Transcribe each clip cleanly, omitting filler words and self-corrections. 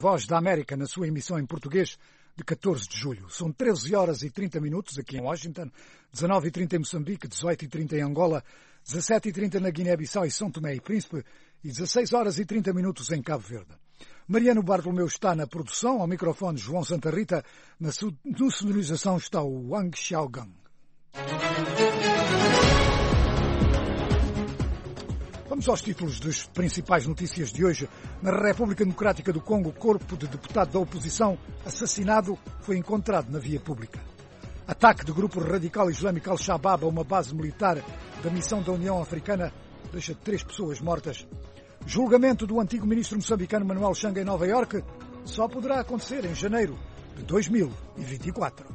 Voz da América na sua emissão em português de 14 de julho. São 13 horas e 30 minutos aqui em Washington, 19h30 em Moçambique, 18h30 em Angola, 17h30 na Guiné-Bissau e São Tomé e Príncipe e 16 horas e 30 minutos em Cabo Verde. Mariano Bartolomeu está na produção, ao microfone João Santa Rita, na sonorização está o Wang Xiaogang. Vamos aos títulos das principais notícias de hoje. Na República Democrática do Congo, o corpo de deputado da oposição assassinado foi encontrado na via pública. Ataque do grupo radical islâmico Al-Shabaab a uma base militar da missão da União Africana deixa 3 pessoas mortas. Julgamento do antigo ministro moçambicano Manuel Changa em Nova Iorque só poderá acontecer em janeiro de 2024.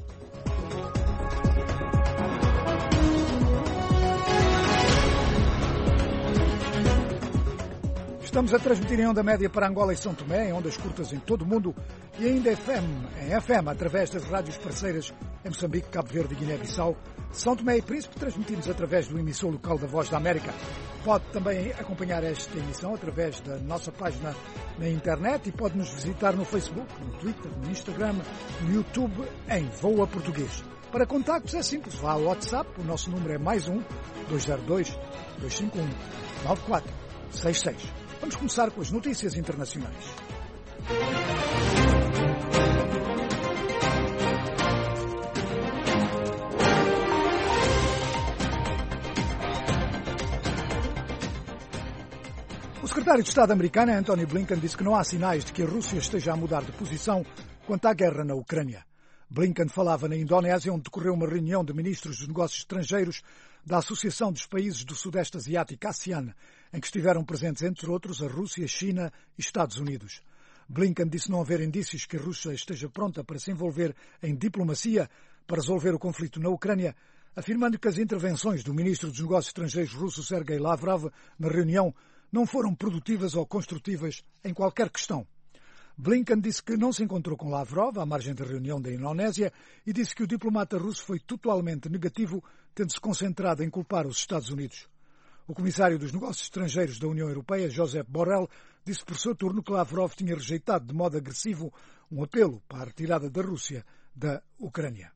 Estamos a transmitir em onda média para Angola e São Tomé, em ondas curtas em todo o mundo e ainda em FM, através das rádios parceiras em Moçambique, Cabo Verde e Guiné-Bissau. São Tomé e Príncipe transmitimos através do emissor local da Voz da América. Pode também acompanhar esta emissão através da nossa página na internet e pode nos visitar no Facebook, no Twitter, no Instagram, no YouTube, em Voa Português. Para contactos é simples, vá ao WhatsApp, o nosso número é +1 202 251 9466. Vamos começar com as notícias internacionais. O secretário de Estado americano, Antony Blinken, disse que não há sinais de que a Rússia esteja a mudar de posição quanto à guerra na Ucrânia. Blinken falava na Indonésia, onde decorreu uma reunião de ministros dos negócios estrangeiros da Associação dos Países do Sudeste Asiático, ASEAN, em que estiveram presentes, entre outros, a Rússia, China e Estados Unidos. Blinken disse não haver indícios que a Rússia esteja pronta para se envolver em diplomacia para resolver o conflito na Ucrânia, afirmando que as intervenções do ministro dos Negócios Estrangeiros russo, Sergei Lavrov, na reunião, não foram produtivas ou construtivas em qualquer questão. Blinken disse que não se encontrou com Lavrov à margem da reunião da Indonésia e disse que o diplomata russo foi totalmente negativo, tendo-se concentrado em culpar os Estados Unidos. O comissário dos Negócios Estrangeiros da União Europeia, Josep Borrell, disse por seu turno que Lavrov tinha rejeitado de modo agressivo um apelo para a retirada da Rússia da Ucrânia.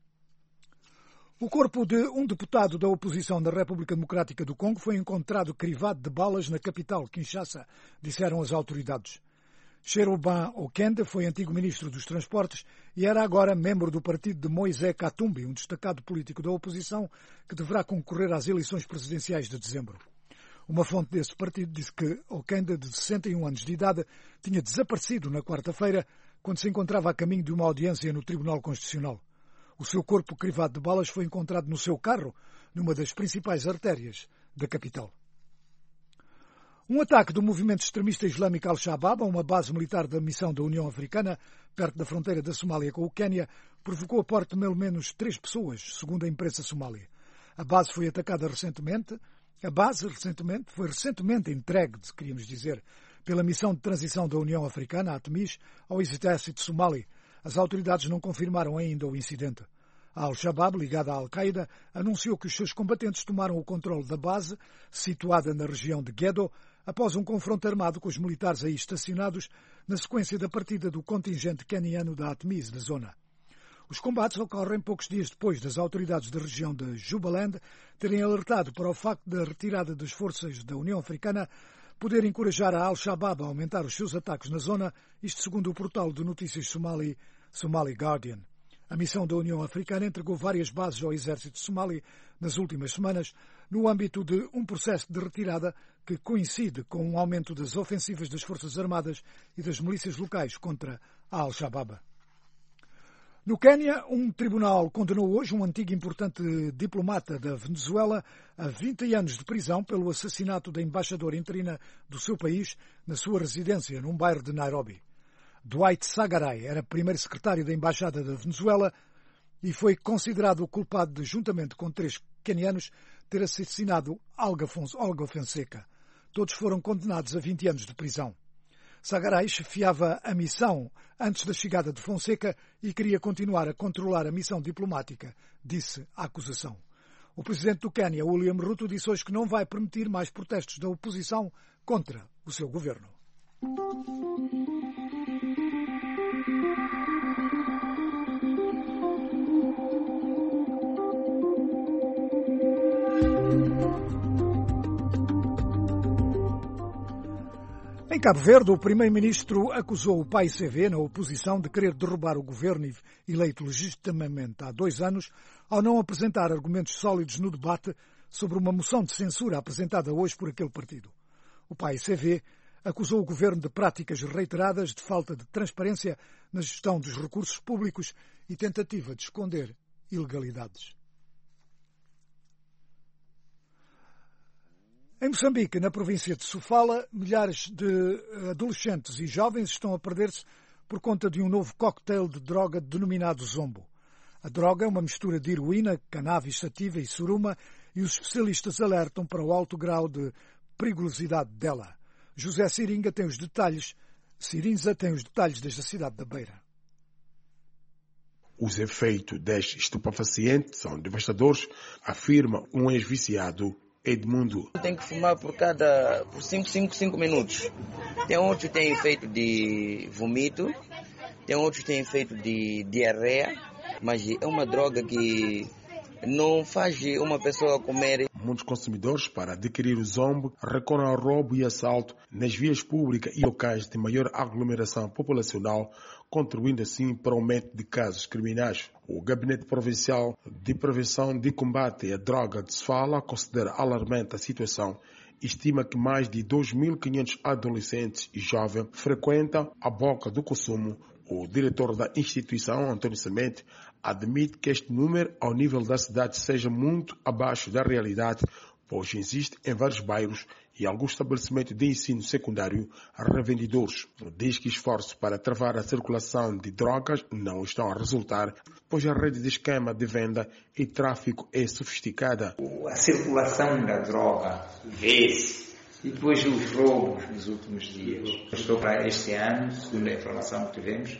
O corpo de um deputado da oposição da República Democrática do Congo foi encontrado crivado de balas na capital, Kinshasa, disseram as autoridades. Cherubin Okende foi antigo ministro dos Transportes e era agora membro do partido de Moïse Katumbi, um destacado político da oposição que deverá concorrer às eleições presidenciais de dezembro. Uma fonte desse partido disse que Okende, de 61 anos de idade, tinha desaparecido na quarta-feira quando se encontrava a caminho de uma audiência no Tribunal Constitucional. O seu corpo crivado de balas foi encontrado no seu carro, numa das principais artérias da capital. Um ataque do movimento extremista islâmico Al-Shabaab a uma base militar da missão da União Africana, perto da fronteira da Somália com o Quênia, provocou a morte de pelo menos 3 pessoas, segundo a imprensa somália. A base foi atacada recentemente. Foi recentemente entregue, queríamos dizer, pela missão de transição da União Africana, a ATMIS, ao exército somali. As autoridades não confirmaram ainda o incidente. A Al-Shabaab, ligada à Al-Qaeda, anunciou que os seus combatentes tomaram o controle da base, situada na região de Gedo, após um confronto armado com os militares aí estacionados, na sequência da partida do contingente queniano da ATMIS da zona. Os combates ocorrem poucos dias depois das autoridades da região de Jubaland terem alertado para o facto da retirada das forças da União Africana poder encorajar a Al-Shabaab a aumentar os seus ataques na zona, isto segundo o portal de notícias Somali Guardian. A missão da União Africana entregou várias bases ao exército somali nas últimas semanas, no âmbito de um processo de retirada que coincide com um aumento das ofensivas das Forças Armadas e das milícias locais contra a Al-Shabaab. No Quênia, um tribunal condenou hoje um antigo e importante diplomata da Venezuela a 20 anos de prisão pelo assassinato da embaixadora interina do seu país na sua residência, num bairro de Nairobi. Dwight Sagaray era primeiro secretário da Embaixada da Venezuela e foi considerado o culpado de, juntamente com 3 quenianos, ter assassinado Olga Fonseca. Todos foram condenados a 20 anos de prisão. Sagaray chefiava a missão antes da chegada de Fonseca e queria continuar a controlar a missão diplomática, disse a acusação. O presidente do Quênia, William Ruto, disse hoje que não vai permitir mais protestos da oposição contra o seu governo. Em Cabo Verde, o primeiro-ministro acusou o PAICV, na oposição, de querer derrubar o governo eleito legitimamente há 2 anos, ao não apresentar argumentos sólidos no debate sobre uma moção de censura apresentada hoje por aquele partido. O PAICV acusou o governo de práticas reiteradas de falta de transparência na gestão dos recursos públicos e tentativa de esconder ilegalidades. Em Moçambique, na província de Sofala, milhares de adolescentes e jovens estão a perder-se por conta de um novo cocktail de droga denominado Zombo. A droga é uma mistura de heroína, cannabis sativa e suruma e os especialistas alertam para o alto grau de perigosidade dela. José Cirinza tem os detalhes desde a cidade da Beira. Os efeitos deste estupefaciente são devastadores, afirma um ex-viciado Edmundo. Tem que fumar por 5 minutos. Tem outros que têm efeito de vômito, tem outros que têm efeito de diarreia, mas é uma droga que não faz uma pessoa comer. Muitos consumidores, para adquirir o Zombo, recorrem ao roubo e assalto nas vias públicas e locais de maior aglomeração populacional, contribuindo assim para o aumento de casos criminais. O Gabinete Provincial de Prevenção e Combate à Droga de Sofala considera alarmante a situação. Estima que mais de 2.500 adolescentes e jovens frequentam a boca do consumo. O diretor da instituição, António Semente, admite que este número, ao nível da cidade, seja muito abaixo da realidade, pois existe em vários bairros e alguns estabelecimentos de ensino secundário revendedores. Diz que esforços para travar a circulação de drogas não estão a resultar, pois a rede de esquema de venda e tráfico é sofisticada. A circulação da droga vê-se. E depois os roubos nos últimos dias. Estou para este ano, segundo a informação que tivemos,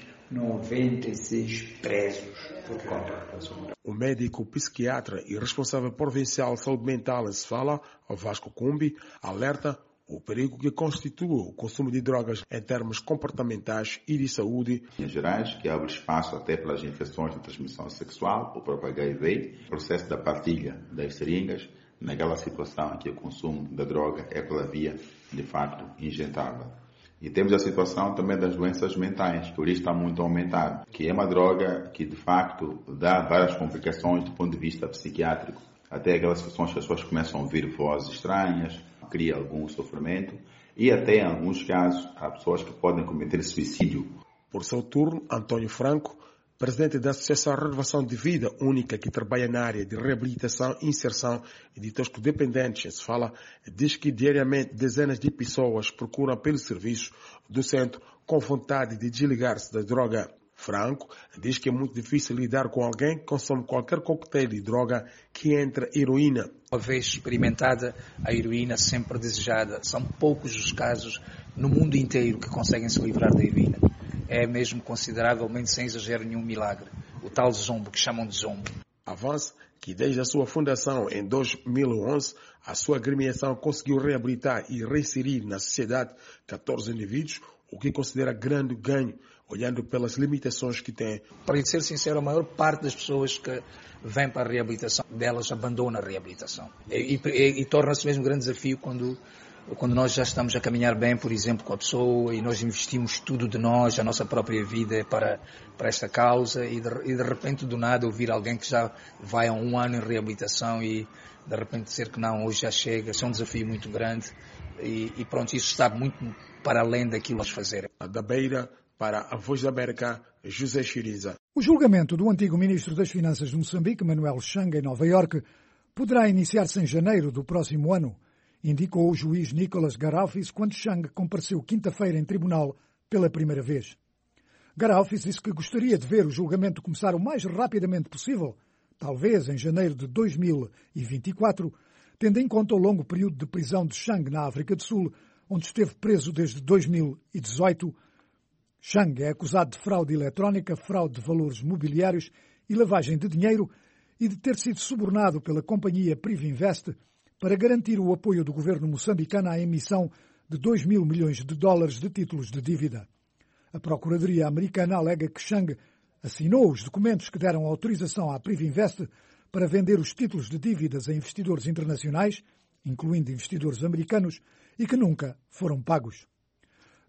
96 presos por conta do consumo. O médico psiquiatra e responsável provincial de saúde mental em Sofala, Vasco Cumbi, alerta o perigo que constitui o consumo de drogas em termos comportamentais e de saúde. Em gerais, que abre espaço até pelas infecções de transmissão sexual, o próprio HIV, o processo da partilha das seringas, naquela situação em que o consumo da droga é pela via, de facto, injetável. E temos a situação também das doenças mentais, por isso está muito aumentado, que é uma droga que, de facto, dá várias complicações do ponto de vista psiquiátrico. Até aquelas situações que as pessoas começam a ouvir vozes estranhas, cria algum sofrimento, e até, em alguns casos, há pessoas que podem cometer suicídio. Por seu turno, Antônio Franco, presidente da Associação Renovação de Vida Única, que trabalha na área de reabilitação, inserção e de toxicodependentes, se fala, diz que diariamente dezenas de pessoas procuram pelo serviço do centro com vontade de desligar-se da droga. Franco diz que é muito difícil lidar com alguém que consome qualquer coquetel de droga que entra heroína. Uma vez experimentada, a heroína sempre desejada. São poucos os casos no mundo inteiro que conseguem se livrar da heroína. É mesmo consideravelmente, sem exagero nenhum, milagre. O tal Zombo, que chamam de Zombo. Avança que desde a sua fundação em 2011, a sua agremiação conseguiu reabilitar e reinserir na sociedade 14 indivíduos, o que considera grande ganho, olhando pelas limitações que tem. Para ser sincero, a maior parte das pessoas que vêm para a reabilitação, delas abandona a reabilitação. E torna-se mesmo um grande desafio quando nós já estamos a caminhar bem, por exemplo, com a pessoa e nós investimos tudo de nós, a nossa própria vida para esta causa e de repente do nada ouvir alguém que já vai há 1 ano em reabilitação e de repente dizer que não, hoje já chega, isso é um desafio muito grande e pronto, isso está muito para além daquilo que nós fazemos. Da Beira, para a Voz da América, José Cirinza. O julgamento do antigo ministro das Finanças de Moçambique, Manuel Chang, em Nova Iorque, poderá iniciar-se em janeiro do próximo ano, indicou o juiz Nicholas Garaufis quando Chang compareceu quinta-feira em tribunal pela primeira vez. Garaufis disse que gostaria de ver o julgamento começar o mais rapidamente possível, talvez em janeiro de 2024, tendo em conta o longo período de prisão de Chang na África do Sul, onde esteve preso desde 2018. Chang é acusado de fraude eletrónica, fraude de valores mobiliários e lavagem de dinheiro e de ter sido subornado pela companhia Privinvest para garantir o apoio do governo moçambicano à emissão de 2 mil milhões de dólares de títulos de dívida. A Procuradoria americana alega que Chang assinou os documentos que deram autorização à Privinvest para vender os títulos de dívidas a investidores internacionais, incluindo investidores americanos, e que nunca foram pagos.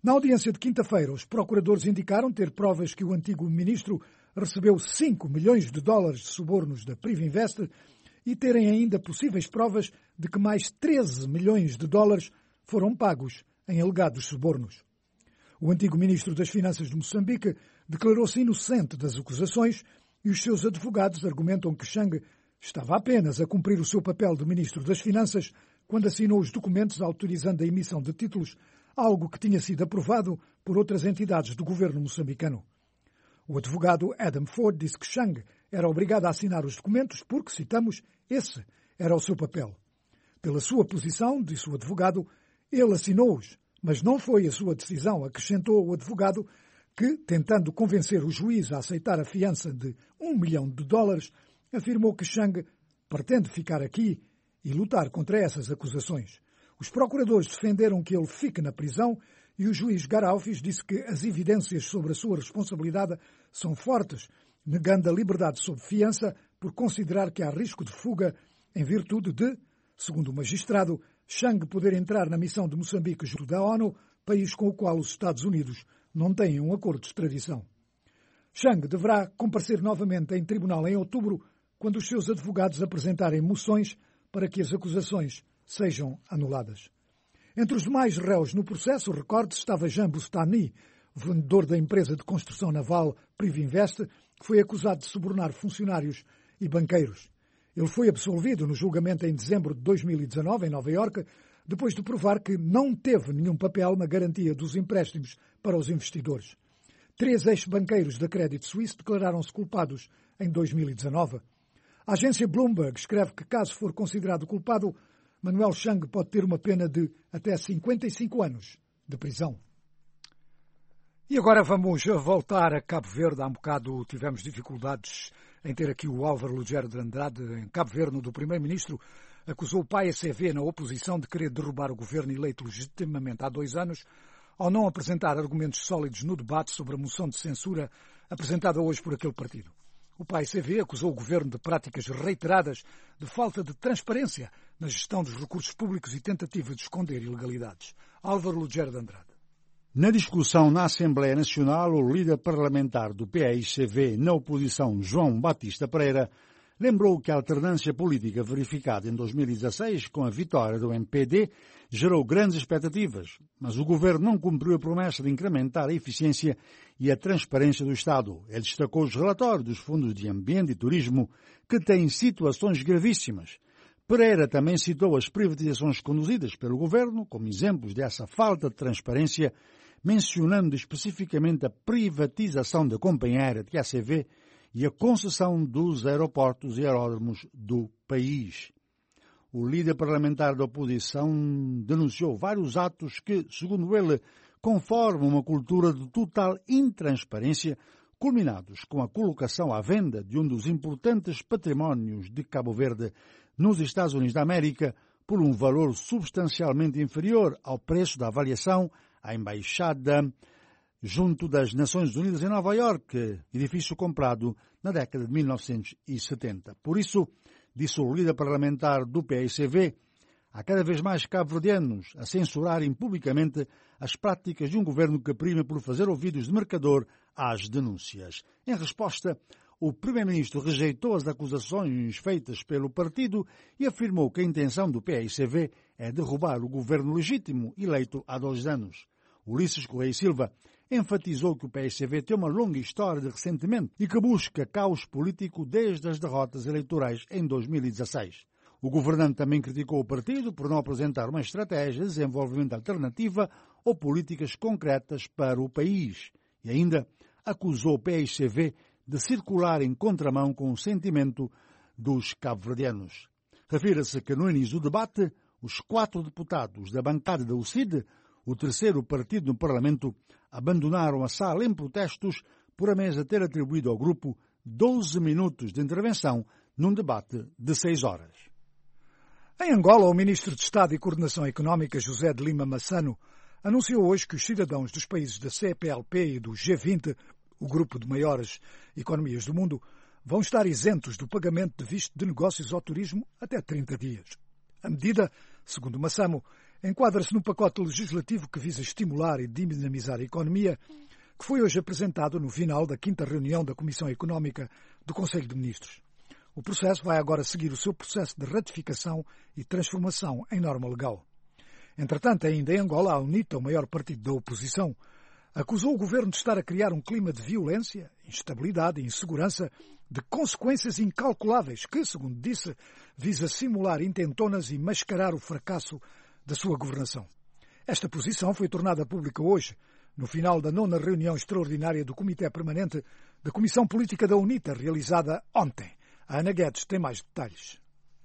Na audiência de quinta-feira, os procuradores indicaram ter provas que o antigo ministro recebeu 5 milhões de dólares de subornos da Privinvest e terem ainda possíveis provas de que mais 13 milhões de dólares foram pagos em alegados subornos. O antigo ministro das Finanças de Moçambique declarou-se inocente das acusações e os seus advogados argumentam que Chang estava apenas a cumprir o seu papel de ministro das Finanças quando assinou os documentos autorizando a emissão de títulos, algo que tinha sido aprovado por outras entidades do governo moçambicano. O advogado Adam Ford disse que Chang era obrigado a assinar os documentos porque, citamos, esse era o seu papel. Pela sua posição, disse o advogado, ele assinou-os, mas não foi a sua decisão, acrescentou o advogado, que, tentando convencer o juiz a aceitar a fiança de $1 milhão, afirmou que Chang pretende ficar aqui e lutar contra essas acusações. Os procuradores defenderam que ele fique na prisão e o juiz Garaufis disse que as evidências sobre a sua responsabilidade são fortes, negando a liberdade sob fiança por considerar que há risco de fuga em virtude de, segundo o magistrado, Chang poder entrar na missão de Moçambique junto da ONU, país com o qual os Estados Unidos não têm um acordo de extradição. Chang deverá comparecer novamente em tribunal em outubro, quando os seus advogados apresentarem moções para que as acusações sejam anuladas. Entre os demais réus no processo, recorde-se, estava Jean Boustany, vendedor da empresa de construção naval Privinvest, que foi acusado de subornar funcionários e banqueiros. Ele foi absolvido no julgamento em dezembro de 2019, em Nova Iorque, depois de provar que não teve nenhum papel na garantia dos empréstimos para os investidores. 3 ex-banqueiros da Credit Suisse declararam-se culpados em 2019. A agência Bloomberg escreve que, caso for considerado culpado, Manuel Chang pode ter uma pena de até 55 anos de prisão. E agora vamos voltar a Cabo Verde. Há um bocado tivemos dificuldades em ter aqui o Álvaro Lugero de Andrade. Em Cabo Verde, do primeiro-ministro, acusou o PAICV na oposição de querer derrubar o governo eleito legitimamente há 2 anos, ao não apresentar argumentos sólidos no debate sobre a moção de censura apresentada hoje por aquele partido. O PAICV acusou o governo de práticas reiteradas de falta de transparência na gestão dos recursos públicos e tentativa de esconder ilegalidades. Álvaro Lugero de Andrade. Na discussão na Assembleia Nacional, o líder parlamentar do PAICV na oposição, João Batista Pereira, lembrou que a alternância política verificada em 2016 com a vitória do MPD gerou grandes expectativas, mas o governo não cumpriu a promessa de incrementar a eficiência e a transparência do Estado. Ele destacou os relatórios dos fundos de ambiente e turismo que têm situações gravíssimas. Pereira também citou as privatizações conduzidas pelo governo como exemplos dessa falta de transparência, mencionando especificamente a privatização da companhia aérea de ACV e a concessão dos aeroportos e aeródromos do país. O líder parlamentar da oposição denunciou vários atos que, segundo ele, conformam uma cultura de total intransparência, culminados com a colocação à venda de um dos importantes patrimónios de Cabo Verde nos Estados Unidos da América por um valor substancialmente inferior ao preço da avaliação à embaixada junto das Nações Unidas em Nova Iorque, edifício comprado na década de 1970. Por isso, disse o líder parlamentar do PAICV, há cada vez mais cabo-verdianos a censurarem publicamente as práticas de um governo que prima por fazer ouvidos de mercador às denúncias. Em resposta, o primeiro-ministro rejeitou as acusações feitas pelo partido e afirmou que a intenção do PAICV é derrubar o governo legítimo eleito há 2 anos. Ulisses Correia Silva enfatizou que o PAICV tem uma longa história de ressentimento e que busca caos político desde as derrotas eleitorais em 2016. O governante também criticou o partido por não apresentar uma estratégia de desenvolvimento alternativa ou políticas concretas para o país e ainda acusou o PAICV de circular em contramão com o sentimento dos cabo-verdianos. Refira-se que no início do debate, os 4 deputados da bancada da UCID, o terceiro partido no Parlamento, abandonaram a sala em protestos por a mesa ter atribuído ao grupo 12 minutos de intervenção num debate de 6 horas. Em Angola, o ministro de Estado e Coordenação Económica, José de Lima Massano, anunciou hoje que os cidadãos dos países da CPLP e do G20, o grupo de maiores economias do mundo, vão estar isentos do pagamento de visto de negócios ao turismo até 30 dias. A medida, segundo Massamo, enquadra-se num pacote legislativo que visa estimular e dinamizar a economia, que foi hoje apresentado no final da 5ª reunião da Comissão Económica do Conselho de Ministros. O processo vai agora seguir o seu processo de ratificação e transformação em norma legal. Entretanto, ainda em Angola, a UNITA, o maior partido da oposição, acusou o governo de estar a criar um clima de violência, instabilidade e insegurança de consequências incalculáveis que, segundo disse, visa simular intentonas e mascarar o fracasso da sua governação. Esta posição foi tornada pública hoje, no final da 9ª reunião extraordinária do Comitê Permanente da Comissão Política da UNITA, realizada ontem. A Ana Guedes tem mais detalhes.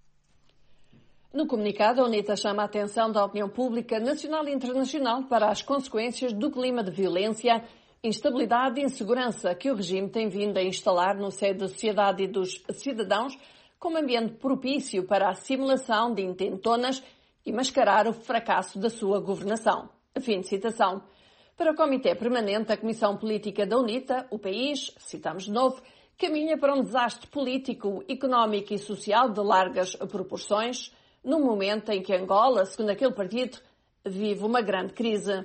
No comunicado, a UNITA chama a atenção da opinião pública nacional e internacional para as consequências do clima de violência, instabilidade e insegurança que o regime tem vindo a instalar no seio da sociedade e dos cidadãos como ambiente propício para a simulação de intentonas e mascarar o fracasso da sua governação. Fim de citação. Para o Comitê Permanente da Comissão Política da UNITA, o país, citamos de novo, caminha para um desastre político, económico e social de largas proporções, num momento em que Angola, segundo aquele partido, vive uma grande crise.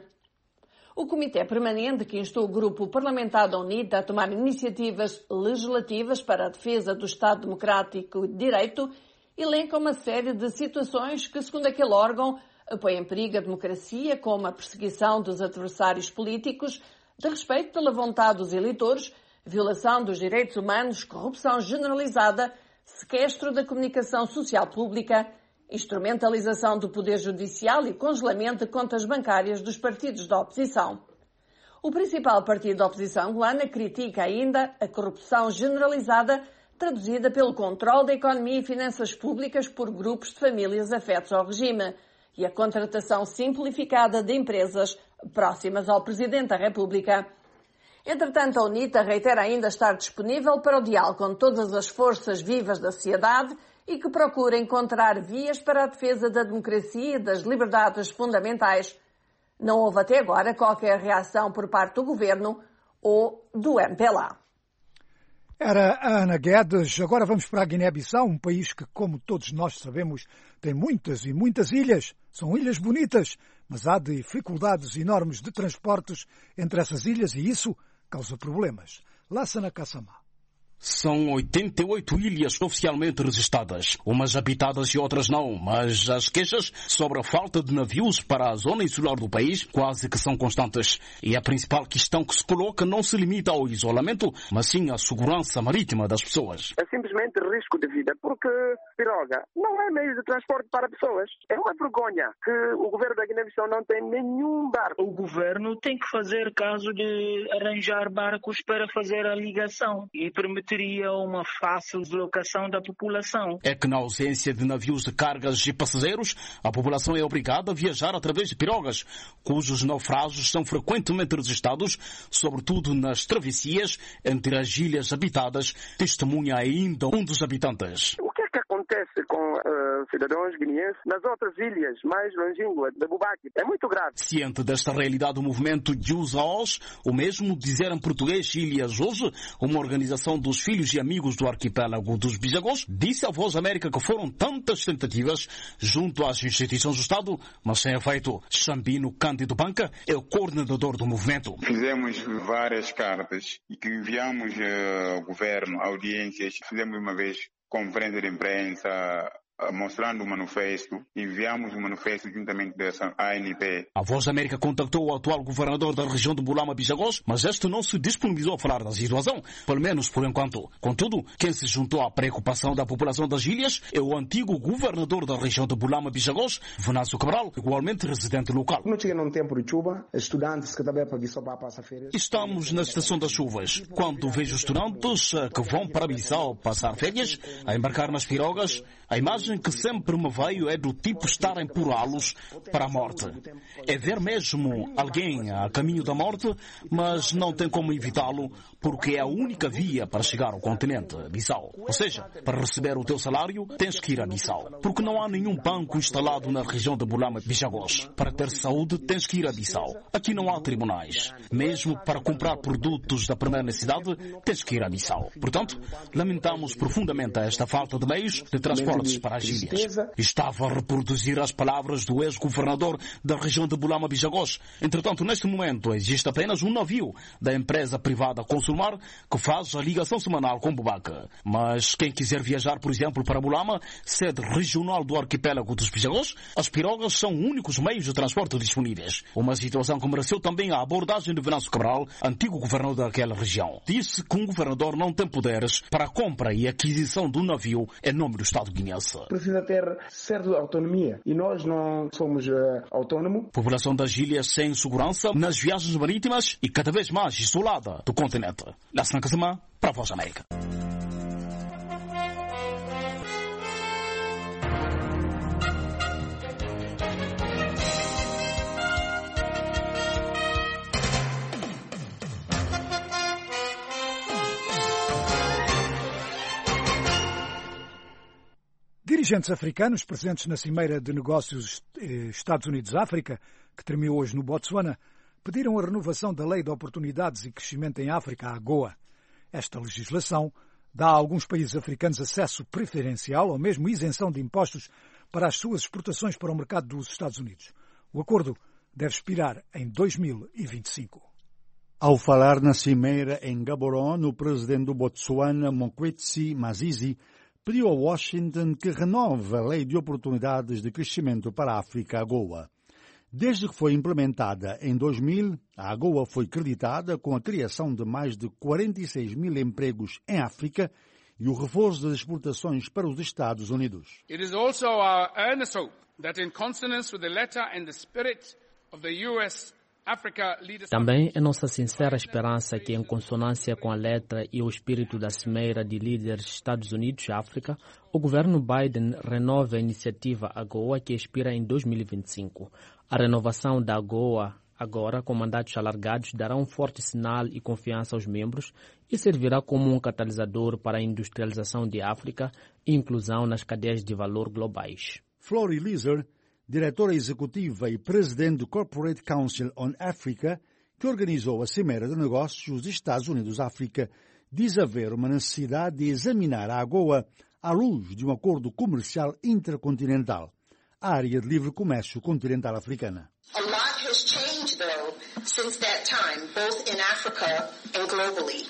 O Comitê Permanente, que instou o Grupo Parlamentar da UNITA a tomar iniciativas legislativas para a defesa do Estado Democrático de Direito, elenca uma série de situações que, segundo aquele órgão, põem em perigo a democracia, como a perseguição dos adversários políticos, de respeito pela vontade dos eleitores, violação dos direitos humanos, corrupção generalizada, sequestro da comunicação social pública, instrumentalização do poder judicial e congelamento de contas bancárias dos partidos da oposição. O principal partido da oposição angolana critica ainda a corrupção generalizada traduzida pelo controle da economia e finanças públicas por grupos de famílias afetos ao regime e a contratação simplificada de empresas próximas ao Presidente da República. Entretanto, a UNITA reitera ainda estar disponível para o diálogo com todas as forças vivas da sociedade e que procura encontrar vias para a defesa da democracia e das liberdades fundamentais. Não houve até agora qualquer reação por parte do Governo ou do MPLA. Era a Ana Guedes. Agora vamos para a Guiné-Bissau, um país que, como todos nós sabemos, tem muitas e muitas ilhas. São ilhas bonitas, mas há dificuldades enormes de transportes entre essas ilhas e isso causa problemas. Lassana Kassama. São 88 ilhas oficialmente registradas, umas habitadas e outras não, mas as queixas sobre a falta de navios para a zona insular do país quase que são constantes. E a principal questão que se coloca não se limita ao isolamento, mas sim à segurança marítima das pessoas. É simplesmente risco de vida, porque piroga não é meio de transporte para pessoas. É uma vergonha que o governo da Guiné-Bissau não tem nenhum barco. O governo tem que fazer caso de arranjar barcos para fazer a ligação e permitir uma fácil deslocação da população. É que na ausência de navios de cargas e passageiros, a população é obrigada a viajar através de pirogas, cujos naufrágios são frequentemente registrados, sobretudo nas travessias entre as ilhas habitadas, testemunha ainda um dos habitantes. O que é que acontece com cidadãos guineenses nas outras ilhas mais longínquas de Boubaque? É muito grave. Ciente desta realidade, o movimento Jus Aos, o mesmo dizer em português Ilhas Hoje, uma organização dos filhos e amigos do arquipélago dos Bijagós, disse à Voz América que foram tantas tentativas junto às instituições do Estado, mas sem efeito. Xambino Cândido Banca é o coordenador do movimento. Fizemos várias cartas e que enviamos ao governo, audiências, fizemos uma vez conferência de imprensa, mostrando o manifesto, enviamos o manifesto juntamente dessa ANP. A Voz da América contactou o atual governador da região de Bulama-Bijagós, mas este não se disponibilizou a falar da situação, pelo menos por enquanto. Contudo, quem se juntou à preocupação da população das ilhas é o antigo governador da região de Bulama-Bijagós, Venâncio Cabral, igualmente residente local. Não chega num tempo de chuva, estudantes que também para Bissau para passar férias. Estamos na estação das chuvas. Quando vejo estudantes que vão para Bissau passar férias, a embarcar nas pirogas, a imagem que sempre me veio é do tipo estar a empurrá-los para a morte. É ver mesmo alguém a caminho da morte, mas não tem como evitá-lo, porque é a única via para chegar ao continente, Bissau. Ou seja, para receber o teu salário, tens que ir a Bissau. Porque não há nenhum banco instalado na região de Bulama-Bijagós. Para ter saúde, tens que ir a Bissau. Aqui não há tribunais. Mesmo para comprar produtos da primeira necessidade, tens que ir a Bissau. Portanto, lamentamos profundamente esta falta de meios de transporte mortes para as ilhas. Estava a reproduzir as palavras do ex-governador da região de Bulama Bijagós. Entretanto, neste momento, existe apenas um navio da empresa privada Consulmar que faz a ligação semanal com Bubaque. Mas quem quiser viajar, por exemplo, para Bulama, sede regional do arquipélago dos Bijagós, as pirogas são únicos meios de transporte disponíveis. Uma situação que mereceu também a abordagem de Venâncio Cabral, antigo governador daquela região. Disse que um governador não tem poderes para a compra e aquisição do navio em nome do Estado guineense. Precisa ter certa autonomia e nós não somos autônomos. População das ilhas sem segurança nas viagens marítimas e cada vez mais isolada do continente. Lassan Kazama, para a Voz da América. Dirigentes africanos presentes na Cimeira de Negócios Estados Unidos-África, que terminou hoje no Botsuana, pediram a renovação da Lei de Oportunidades e Crescimento em África, a AGOA. Esta legislação dá a alguns países africanos acesso preferencial ou mesmo isenção de impostos para as suas exportações para o mercado dos Estados Unidos. O acordo deve expirar em 2025. Ao falar na Cimeira em Gaborone, o presidente do Botsuana, Mokwetsi Masisi, pediu a Washington que renove a Lei de Oportunidades de Crescimento para a África, AGOA. Desde que foi implementada em 2000, a AGOA foi creditada com a criação de mais de 46 mil empregos em África e o reforço das exportações para os Estados Unidos. It is also our earnest hope that in consonance with the letter and the spirit of the US Também é nossa sincera esperança que, em consonância com a letra e o espírito da Cimeira de Líderes Estados Unidos-África, o governo Biden renove a iniciativa AGOA, que expira em 2025. A renovação da AGOA, agora com mandatos alargados, dará um forte sinal e confiança aos membros e servirá como um catalisador para a industrialização de África e inclusão nas cadeias de valor globais. Flori Lizer, diretora executiva e presidente do Corporate Council on Africa, que organizou a Cimeira de Negócios dos Estados Unidos-África, diz haver uma necessidade de examinar a AGOA à luz de um acordo comercial intercontinental, a área de livre comércio continental africana. A lot has changed, though, since that time, both in Africa and globally.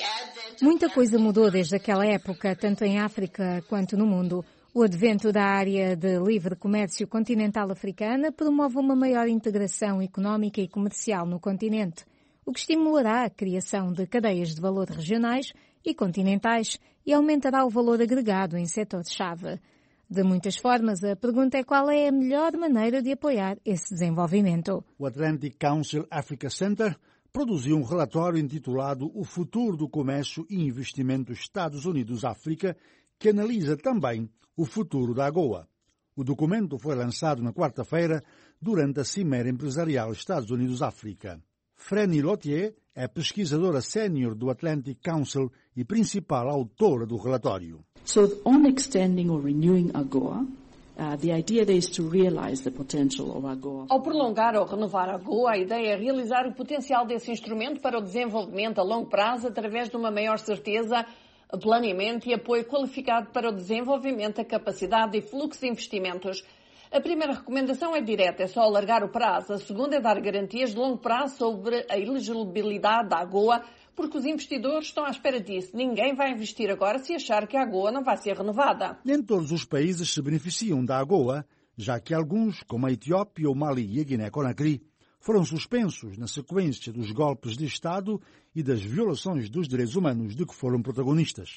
Muita coisa mudou desde aquela época, tanto em África quanto no mundo. O advento da área de livre comércio continental africana promove uma maior integração económica e comercial no continente, o que estimulará a criação de cadeias de valor regionais e continentais e aumentará o valor agregado em setores-chave. De muitas formas, a pergunta é qual é a melhor maneira de apoiar esse desenvolvimento. O Atlantic Council Africa Center produziu um relatório intitulado O Futuro do Comércio e Investimento Estados Unidos-África, que analisa também o futuro da AGOA. O documento foi lançado na quarta-feira durante a Cimeira Empresarial Estados Unidos-África. Freni Lothier é pesquisadora sénior do Atlantic Council e principal autora do relatório. So, on extending or renewing AGOA, the idea is to realize the potential of AGOA. Ao prolongar ou renovar a AGOA, a ideia é realizar o potencial desse instrumento para o desenvolvimento a longo prazo através de uma maior certeza, planeamento e apoio qualificado para o desenvolvimento da capacidade e fluxo de investimentos. A primeira recomendação é direta, é só alargar o prazo. A segunda é dar garantias de longo prazo sobre a elegibilidade da AGOA, porque os investidores estão à espera disso. Ninguém vai investir agora se achar que a AGOA não vai ser renovada. Nem todos os países se beneficiam da AGOA, já que alguns, como a Etiópia, o Mali e a Guiné-Conakry, foram suspensos na sequência dos golpes de Estado e das violações dos direitos humanos de que foram protagonistas.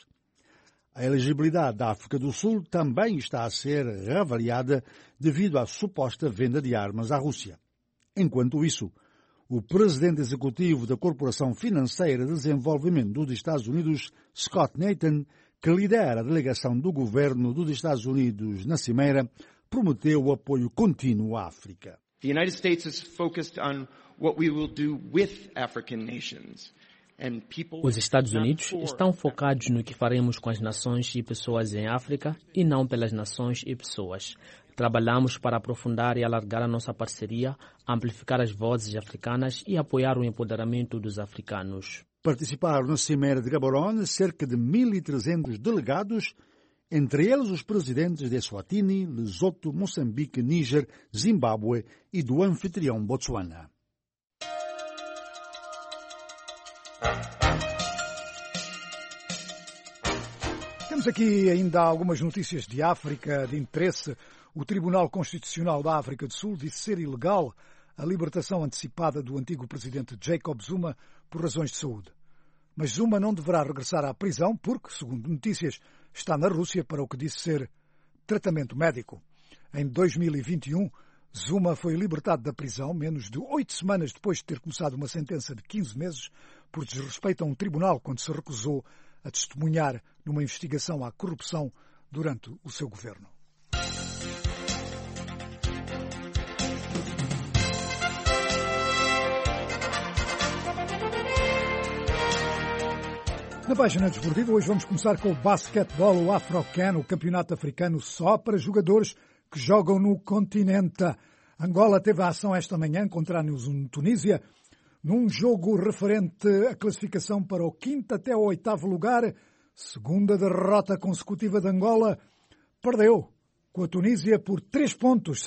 A elegibilidade da África do Sul também está a ser reavaliada devido à suposta venda de armas à Rússia. Enquanto isso, o presidente executivo da Corporação Financeira de Desenvolvimento dos Estados Unidos, Scott Nathan, que lidera a delegação do governo dos Estados Unidos na Cimeira, prometeu o apoio contínuo à África. The United States is focused on what we will do with African nations. Os Estados Unidos estão focados no que faremos com as nações e pessoas em África e não pelas nações e pessoas. Trabalhamos para aprofundar e alargar a nossa parceria, amplificar as vozes africanas e apoiar o empoderamento dos africanos. Participaram na Cimeira de Gaborone cerca de 1.300 delegados, entre eles os presidentes de Eswatini, Lesoto, Moçambique, Níger, Zimbábue e do anfitrião Botsuana. Temos aqui ainda algumas notícias de África de interesse. O Tribunal Constitucional da África do Sul disse ser ilegal a libertação antecipada do antigo presidente Jacob Zuma por razões de saúde. Mas Zuma não deverá regressar à prisão porque, segundo notícias, está na Rússia para o que disse ser tratamento médico. Em 2021, Zuma foi libertado da prisão menos de 8 semanas depois de ter começado uma sentença de 15 meses por desrespeito a um tribunal quando se recusou a testemunhar numa investigação à corrupção durante o seu governo. Na página desportiva, hoje vamos começar com o basquetebol, o Afrocan, o campeonato africano só para jogadores que jogam no continente. Angola teve a ação esta manhã contra a Tunísia, num jogo referente à classificação para o 5º até o 8º lugar. Segunda derrota consecutiva de Angola, perdeu com a Tunísia por 3 pontos,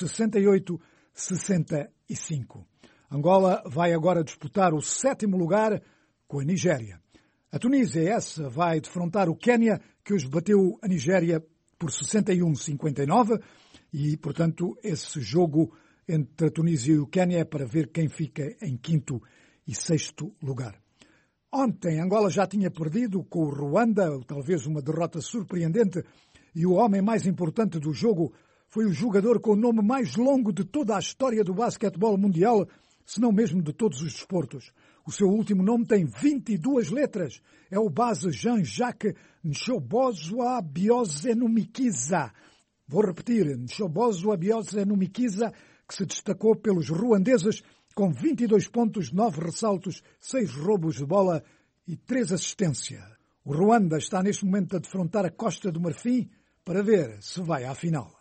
68-65. Angola vai agora disputar o 7º lugar com a Nigéria. A Tunísia, essa, vai defrontar o Quénia, que hoje bateu a Nigéria por 61-59 e, portanto, esse jogo entre a Tunísia e o Quénia é para ver quem fica em 5º e 6º lugar. Ontem, Angola já tinha perdido com o Ruanda, talvez uma derrota surpreendente, e o homem mais importante do jogo foi o jogador com o nome mais longo de toda a história do basquetebol mundial, se não mesmo de todos os desportos. O seu último nome tem 22 letras. É o base Jean-Jacques Nshobozwa Biozenumikiza. Vou repetir, Nshobozwa Biozenumikiza, que se destacou pelos ruandeses com 22 pontos, 9 ressaltos, 6 roubos de bola e 3 assistências. O Ruanda está neste momento a defrontar a Costa do Marfim para ver se vai à final.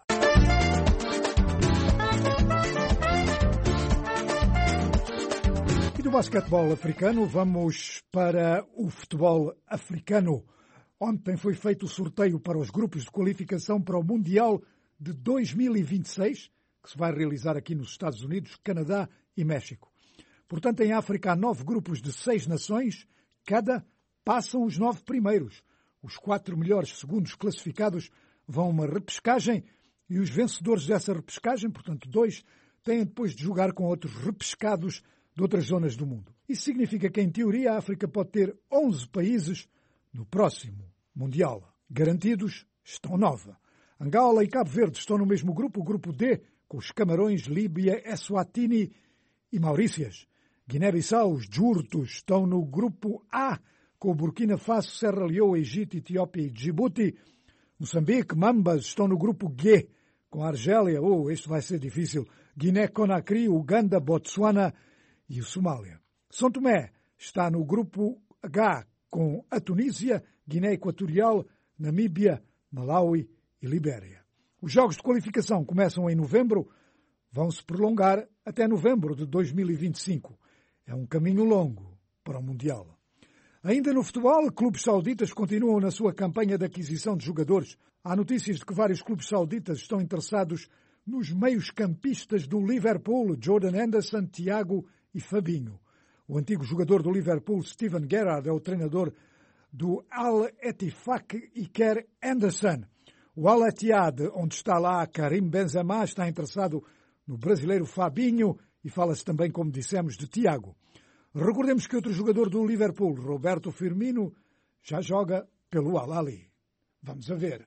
E do basquetebol africano, vamos para o futebol africano. Ontem foi feito o sorteio para os grupos de qualificação para o Mundial de 2026, que se vai realizar aqui nos Estados Unidos, Canadá e México. Portanto, em África há 9 grupos de 6 nações, cada passam os 9 primeiros. Os 4 melhores segundos classificados vão a uma repescagem e os vencedores dessa repescagem, portanto 2, têm depois de jogar com outros repescados de outras zonas do mundo. Isso significa que, em teoria, a África pode ter 11 países no próximo Mundial. Garantidos estão 9. Angola e Cabo Verde estão no mesmo grupo, o grupo D, com os Camarões, Líbia, Eswatini e Maurícias. Guiné-Bissau, os Jurtos, estão no grupo A, com o Burkina Faso, Serra Leoa, Egito, Etiópia e Djibouti. Moçambique, Mambas, estão no grupo G, com a Argélia, este vai ser difícil, Guiné-Conakry, Uganda, Botsuana e o Somália. São Tomé está no grupo H, com a Tunísia, Guiné Equatorial, Namíbia, Malawi e Libéria. Os jogos de qualificação começam em novembro, vão se prolongar até novembro de 2025. É um caminho longo para o Mundial. Ainda no futebol, clubes sauditas continuam na sua campanha de aquisição de jogadores. Há notícias de que vários clubes sauditas estão interessados nos meios-campistas do Liverpool, Jordan Henderson, Thiago e Fabinho. O antigo jogador do Liverpool, Steven Gerrard, é o treinador do Al-Ettifaq e quer Henderson. O Al-Ittihad, onde está lá Karim Benzema, está interessado no brasileiro Fabinho e fala-se também, como dissemos, de Thiago. Recordemos que outro jogador do Liverpool, Roberto Firmino, já joga pelo Al-Ahly. Vamos a ver.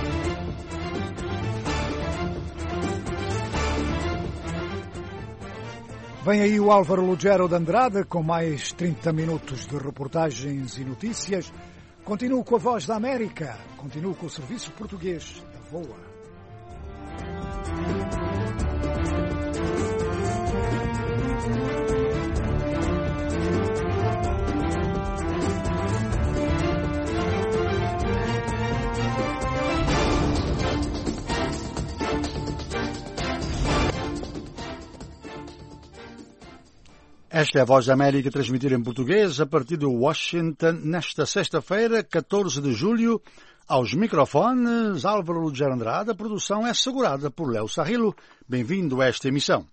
Vem aí o Álvaro Lugero de Andrade com mais 30 minutos de reportagens e notícias. Continuo com a Voz da América. Continuo com o Serviço Português da VOA. Esta é a Voz da América transmitida em português a partir de Washington nesta sexta-feira, 14 de julho Aos microfones, Álvaro Lugero Andrade, a produção é assegurada por Léo Sarrilo. Bem-vindo a esta emissão.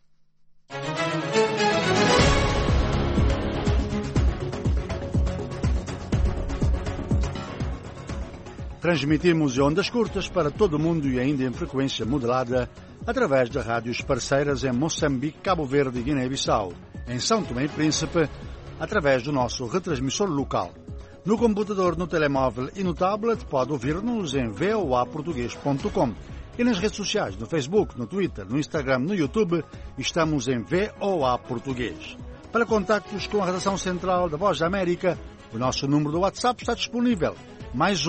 Transmitimos em ondas curtas para todo o mundo e ainda em frequência modulada através de rádios parceiras em Moçambique, Cabo Verde e Guiné-Bissau, em São Tomé e Príncipe, através do nosso retransmissor local. No computador, no telemóvel e no tablet pode ouvir-nos em voaportugues.com e nas redes sociais, no Facebook, no Twitter, no Instagram, no YouTube, estamos em VOA Português. Para contactos com a redação central da Voz da América, o nosso número do WhatsApp está disponível. Mais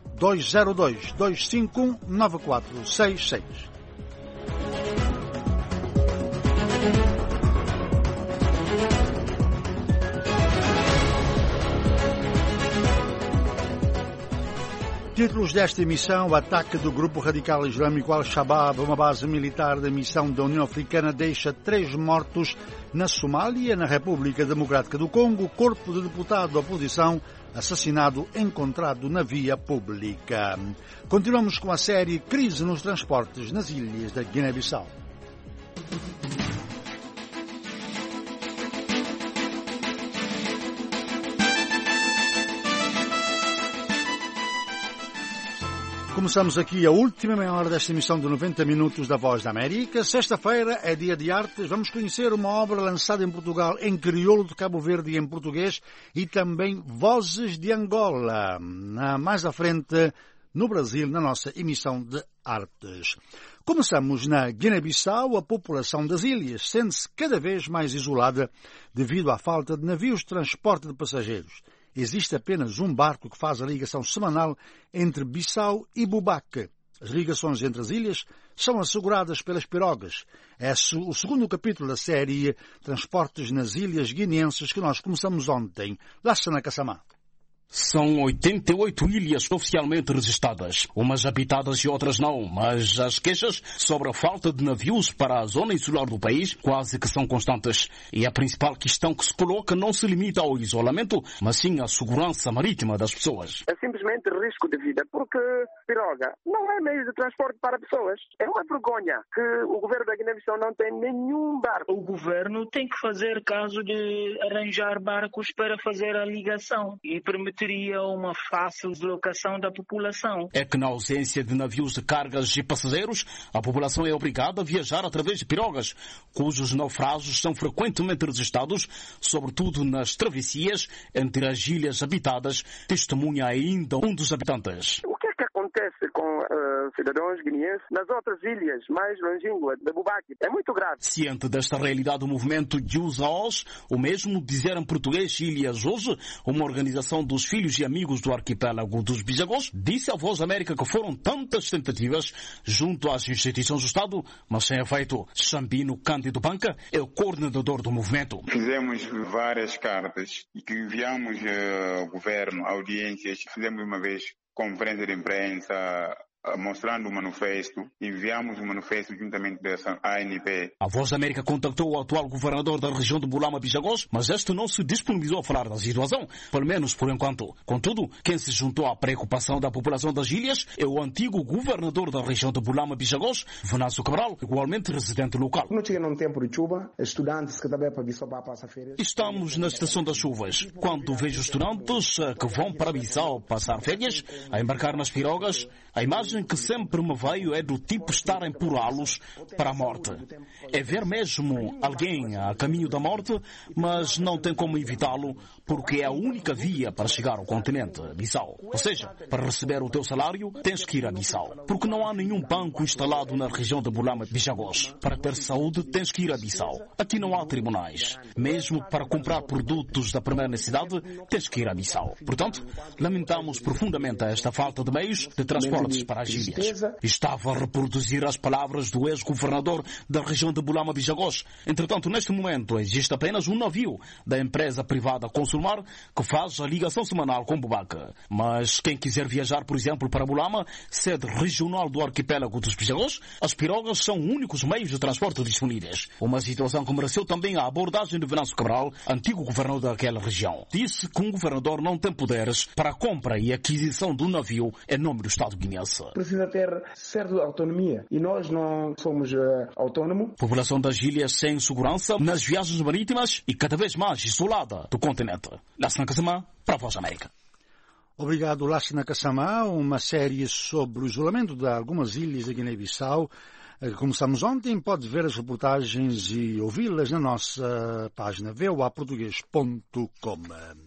202-251-9466. Títulos desta emissão: o ataque do grupo radical islâmico Al-Shabaab a uma base militar da missão da União Africana deixa 3 mortos na Somália. Na República Democrática do Congo, corpo de deputado da oposição assassinado encontrado na via pública. Continuamos com a série Crise nos Transportes nas ilhas da Guiné-Bissau. Começamos aqui a última meia hora desta emissão de 90 minutos da Voz da América. Sexta-feira é dia de artes. Vamos conhecer uma obra lançada em Portugal em crioulo de Cabo Verde e em português e também Vozes de Angola, mais à frente no Brasil, na nossa emissão de artes. Começamos na Guiné-Bissau. A população das ilhas sente-se cada vez mais isolada devido à falta de navios de transporte de passageiros. Existe apenas um barco que faz a ligação semanal entre Bissau e Bubaque. As ligações entre as ilhas são asseguradas pelas pirogas. É o segundo capítulo da série Transportes nas Ilhas Guineenses que nós começamos ontem. Lassana Kassamá. São 88 ilhas oficialmente registradas, umas habitadas e outras não, mas as queixas sobre a falta de navios para a zona insular do país quase que são constantes. E a principal questão que se coloca não se limita ao isolamento, mas sim à segurança marítima das pessoas. É simplesmente risco de vida, porque piroga não é meio de transporte para pessoas. É uma vergonha que o governo da Guiné-Bissau não tem nenhum barco. O governo tem que fazer caso de arranjar barcos para fazer a ligação e permitir teria uma fácil deslocação da população. É que na ausência de navios de cargas e passageiros, a população é obrigada a viajar através de pirogas, cujos naufrágios são frequentemente registrados, sobretudo nas travessias entre as ilhas habitadas, testemunha ainda um dos habitantes. O que é que acontece com cidadãos guineenses nas outras ilhas mais longínquas de Bubaque? É muito grave. Ciente desta realidade, o movimento Usaos, o mesmo dizer em português Ilhas Hoje, uma organização dos filhos e amigos do arquipélago dos Bijagós, disse à Voz da América que foram tantas tentativas junto às instituições do Estado, mas sem efeito. Xambino Cândido Banca é o coordenador do movimento. Fizemos várias cartas e que enviamos ao governo, audiências, fizemos uma vez conferência de imprensa, mostrando o manifesto, enviamos o manifesto juntamente dessa ANP. A Voz da América contactou o atual governador da região de Bulama Bijagós, mas este não se disponibilizou a falar da situação, pelo menos por enquanto. Contudo, quem se juntou à preocupação da população das ilhas é o antigo governador da região de Bulama Bijagós, Venâncio Cabral, igualmente residente local. Não chega num tempo de chuva, estudantes que também para Bissau passar férias. Estamos na estação das chuvas. Quando vejo estudantes que vão para Bissau passar férias, a embarcar nas pirogas, a imagem que sempre me veio é do tipo estar a empurrá-los para a morte. É ver mesmo alguém a caminho da morte, mas não tem como evitá-lo, porque é a única via para chegar ao continente, Bissau. Ou seja, para receber o teu salário, tens que ir a Bissau. Porque não há nenhum banco instalado na região de Bulama Bijagós. Para ter saúde, tens que ir a Bissau. Aqui não há tribunais. Mesmo para comprar produtos da primeira necessidade, tens que ir a Bissau. Portanto, lamentamos profundamente esta falta de meios de transportes para para as ilhas. Estava a reproduzir as palavras do ex-governador da região de Bulama Bijagós. Entretanto, neste momento, existe apenas um navio da empresa privada Consulmar que faz a ligação semanal com Bubaque. Mas quem quiser viajar, por exemplo, para Bulama, sede regional do arquipélago dos Bijagós, as pirogas são únicos meios de transporte disponíveis. Uma situação que mereceu também a abordagem de Venâncio Cabral, antigo governador daquela região. Disse que um governador não tem poderes para a compra e aquisição do navio em nome do Estado guineense. Precisa ter certa autonomia e nós não somos autônomos. População das ilhas sem segurança nas viagens marítimas e cada vez mais isolada do continente. Lassana Kasama, para a Voz da América. Obrigado, Lassana Kasama. Uma série sobre o isolamento de algumas ilhas da Guiné-Bissau. Começamos ontem, pode ver as reportagens e ouvi-las na nossa página voaportugues.com.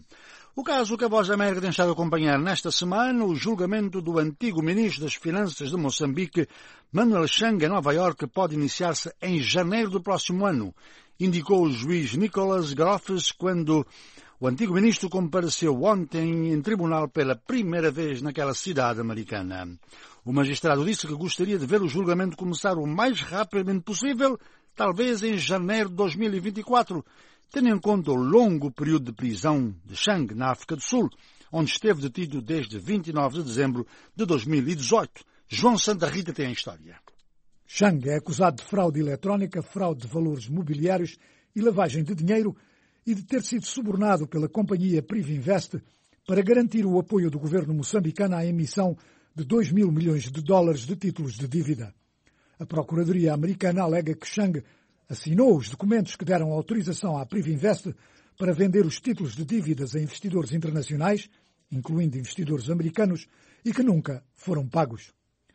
O caso que a Voz da América tem estado a acompanhar nesta semana, o julgamento do antigo ministro das Finanças de Moçambique, Manuel Chang, em Nova Iorque, pode iniciar-se em janeiro do próximo ano, indicou o juiz Nicholas Groffes quando o antigo ministro compareceu ontem em tribunal pela primeira vez naquela cidade americana. O magistrado disse que gostaria de ver o julgamento começar o mais rapidamente possível, talvez em janeiro de 2024, tendo em conta o longo período de prisão de Chang na África do Sul, onde esteve detido desde 29 de dezembro de 2018. João Santa Rita tem a história. Chang é acusado de fraude eletrónica, fraude de valores mobiliários e lavagem de dinheiro e de ter sido subornado pela companhia Privinvest para garantir o apoio do governo moçambicano à emissão de 2 mil milhões de dólares de títulos de dívida. A Procuradoria americana alega que Chang assinou os documentos que deram autorização à Privinvest para vender os títulos de dívidas a investidores internacionais, incluindo investidores americanos, e que nunca foram pagos.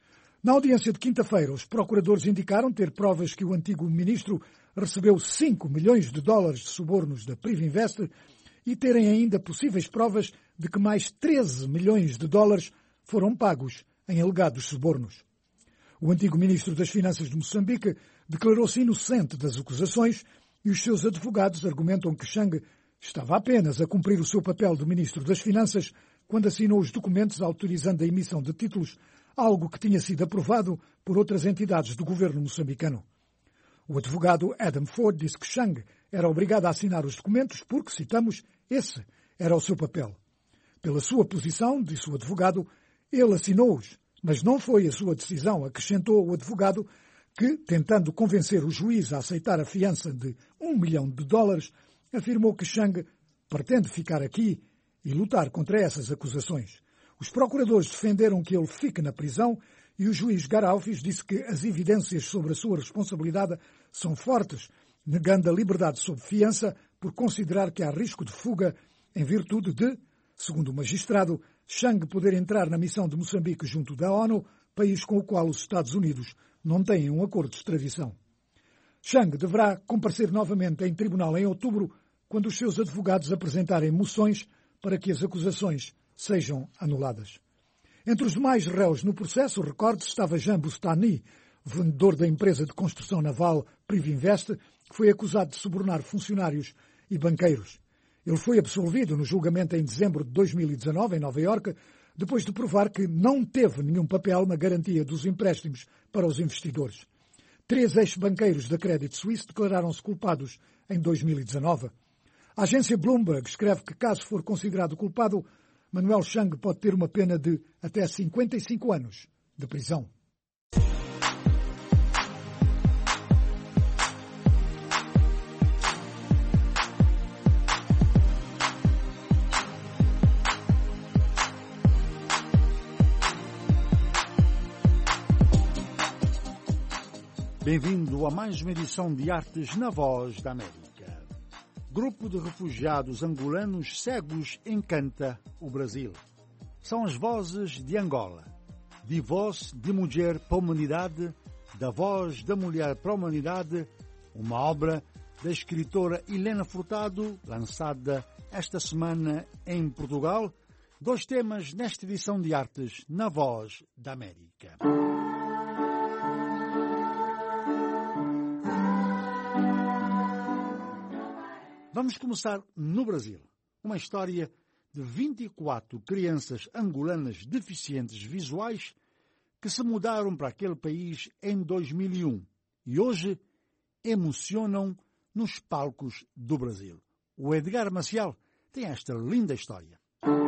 Na audiência de quinta-feira, os procuradores indicaram ter provas que o antigo ministro recebeu 5 milhões de dólares de subornos da Privinvest e terem ainda possíveis provas de que mais 13 milhões de dólares foram pagos em alegados subornos. O antigo ministro das Finanças de Moçambique declarou-se inocente das acusações e os seus advogados argumentam que Chang estava apenas a cumprir o seu papel de ministro das Finanças quando assinou os documentos autorizando a emissão de títulos, algo que tinha sido aprovado por outras entidades do governo moçambicano. O advogado Adam Ford disse que Chang era obrigado a assinar os documentos porque, citamos, esse era o seu papel. Pela sua posição, disse o advogado, ele assinou-os, mas não foi a sua decisão, acrescentou o advogado, que, tentando convencer o juiz a aceitar a fiança de 1 milhão de dólares, afirmou que Chang pretende ficar aqui e lutar contra essas acusações. Os procuradores defenderam que ele fique na prisão e o juiz Garaufis disse que as evidências sobre a sua responsabilidade são fortes, negando a liberdade sob fiança por considerar que há risco de fuga em virtude de, segundo o magistrado, Chang poder entrar na missão de Moçambique junto da ONU, país com o qual os Estados Unidos não têm um acordo de extradição. Chang deverá comparecer novamente em tribunal em outubro, quando os seus advogados apresentarem moções para que as acusações sejam anuladas. Entre os demais réus no processo, recorde-se, estava Jean Boustany, vendedor da empresa de construção naval Privinvest, que foi acusado de subornar funcionários e banqueiros. Ele foi absolvido no julgamento em dezembro de 2019, em Nova Iorque, depois de provar que não teve nenhum papel na garantia dos empréstimos para os investidores. 3 ex-banqueiros da Credit Suisse declararam-se culpados em 2019. A agência Bloomberg escreve que, caso for considerado culpado, Manuel Chang pode ter uma pena de até 55 anos de prisão. Bem-vindo a mais uma edição de Artes na Voz da América. Grupo de refugiados angolanos cegos encanta o Brasil. São as vozes de Angola, de voz de mulher para a humanidade, da voz da mulher para a humanidade, uma obra da escritora Helena Furtado, lançada esta semana em Portugal. 2 temas nesta edição de Artes na Voz da América. Vamos começar no Brasil. Uma história de 24 crianças angolanas deficientes visuais que se mudaram para aquele país em 2001 e hoje emocionam nos palcos do Brasil. O Edgar Maciel tem esta linda história.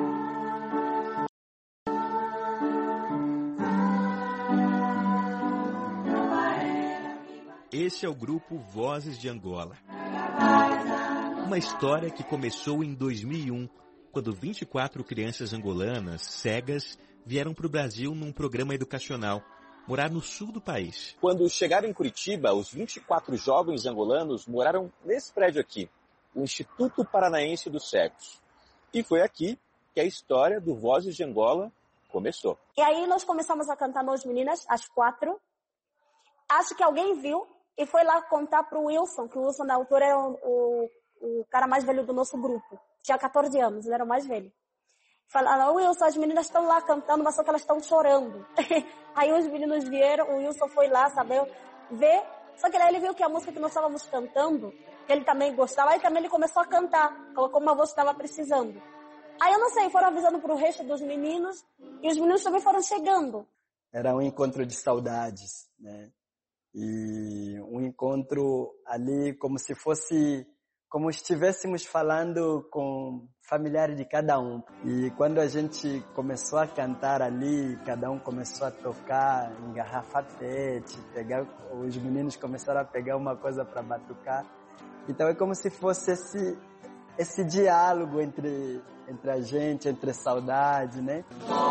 Esse é o grupo Vozes de Angola. Uma história que começou em 2001, quando 24 crianças angolanas, cegas, vieram para o Brasil num programa educacional, morar no sul do país. Quando chegaram em Curitiba, os 24 jovens angolanos moraram nesse prédio aqui, o Instituto Paranaense dos Cegos. E foi aqui que a história do Vozes de Angola começou. E aí nós começamos a cantar nós meninas, as 4. Acho que alguém viu e foi lá contar para o Wilson, que o Wilson na altura era o cara mais velho do nosso grupo. Tinha 14 anos, ele era o mais velho. Falaram, Wilson, as meninas estão lá cantando, mas só que elas estão chorando. Aí os meninos vieram, o Wilson foi lá, sabe, ver. Só que aí ele viu que a música que nós estávamos cantando, que ele também gostava, aí também ele começou a cantar, colocou uma voz que estava precisando. Aí eu não sei, foram avisando para o resto dos meninos, e os meninos também foram chegando. Era um encontro de saudades, né? E um encontro ali como se fosse, como estivéssemos falando com familiares de cada um. E quando a gente começou a cantar ali, cada um começou a tocar, engarrafar pet, os meninos começaram a pegar uma coisa para batucar. Então é como se fosse esse diálogo entre a gente, entre saudade, né?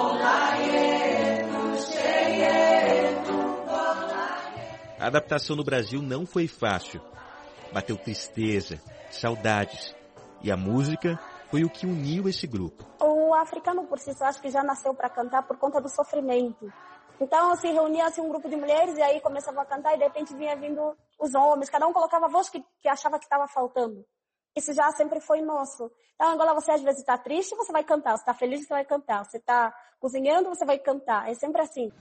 A adaptação no Brasil não foi fácil. Bateu tristeza, saudades. E a música foi o que uniu esse grupo. O africano por si só acho que já nasceu para cantar por conta do sofrimento. Então se reunia assim, um grupo de mulheres e aí começava a cantar e de repente vinha vindo os homens. Cada um colocava a voz que achava que estava faltando. Isso já sempre foi nosso. Então agora você às vezes está triste, você vai cantar. Você está feliz, você vai cantar. Você está cozinhando, você vai cantar. É sempre assim.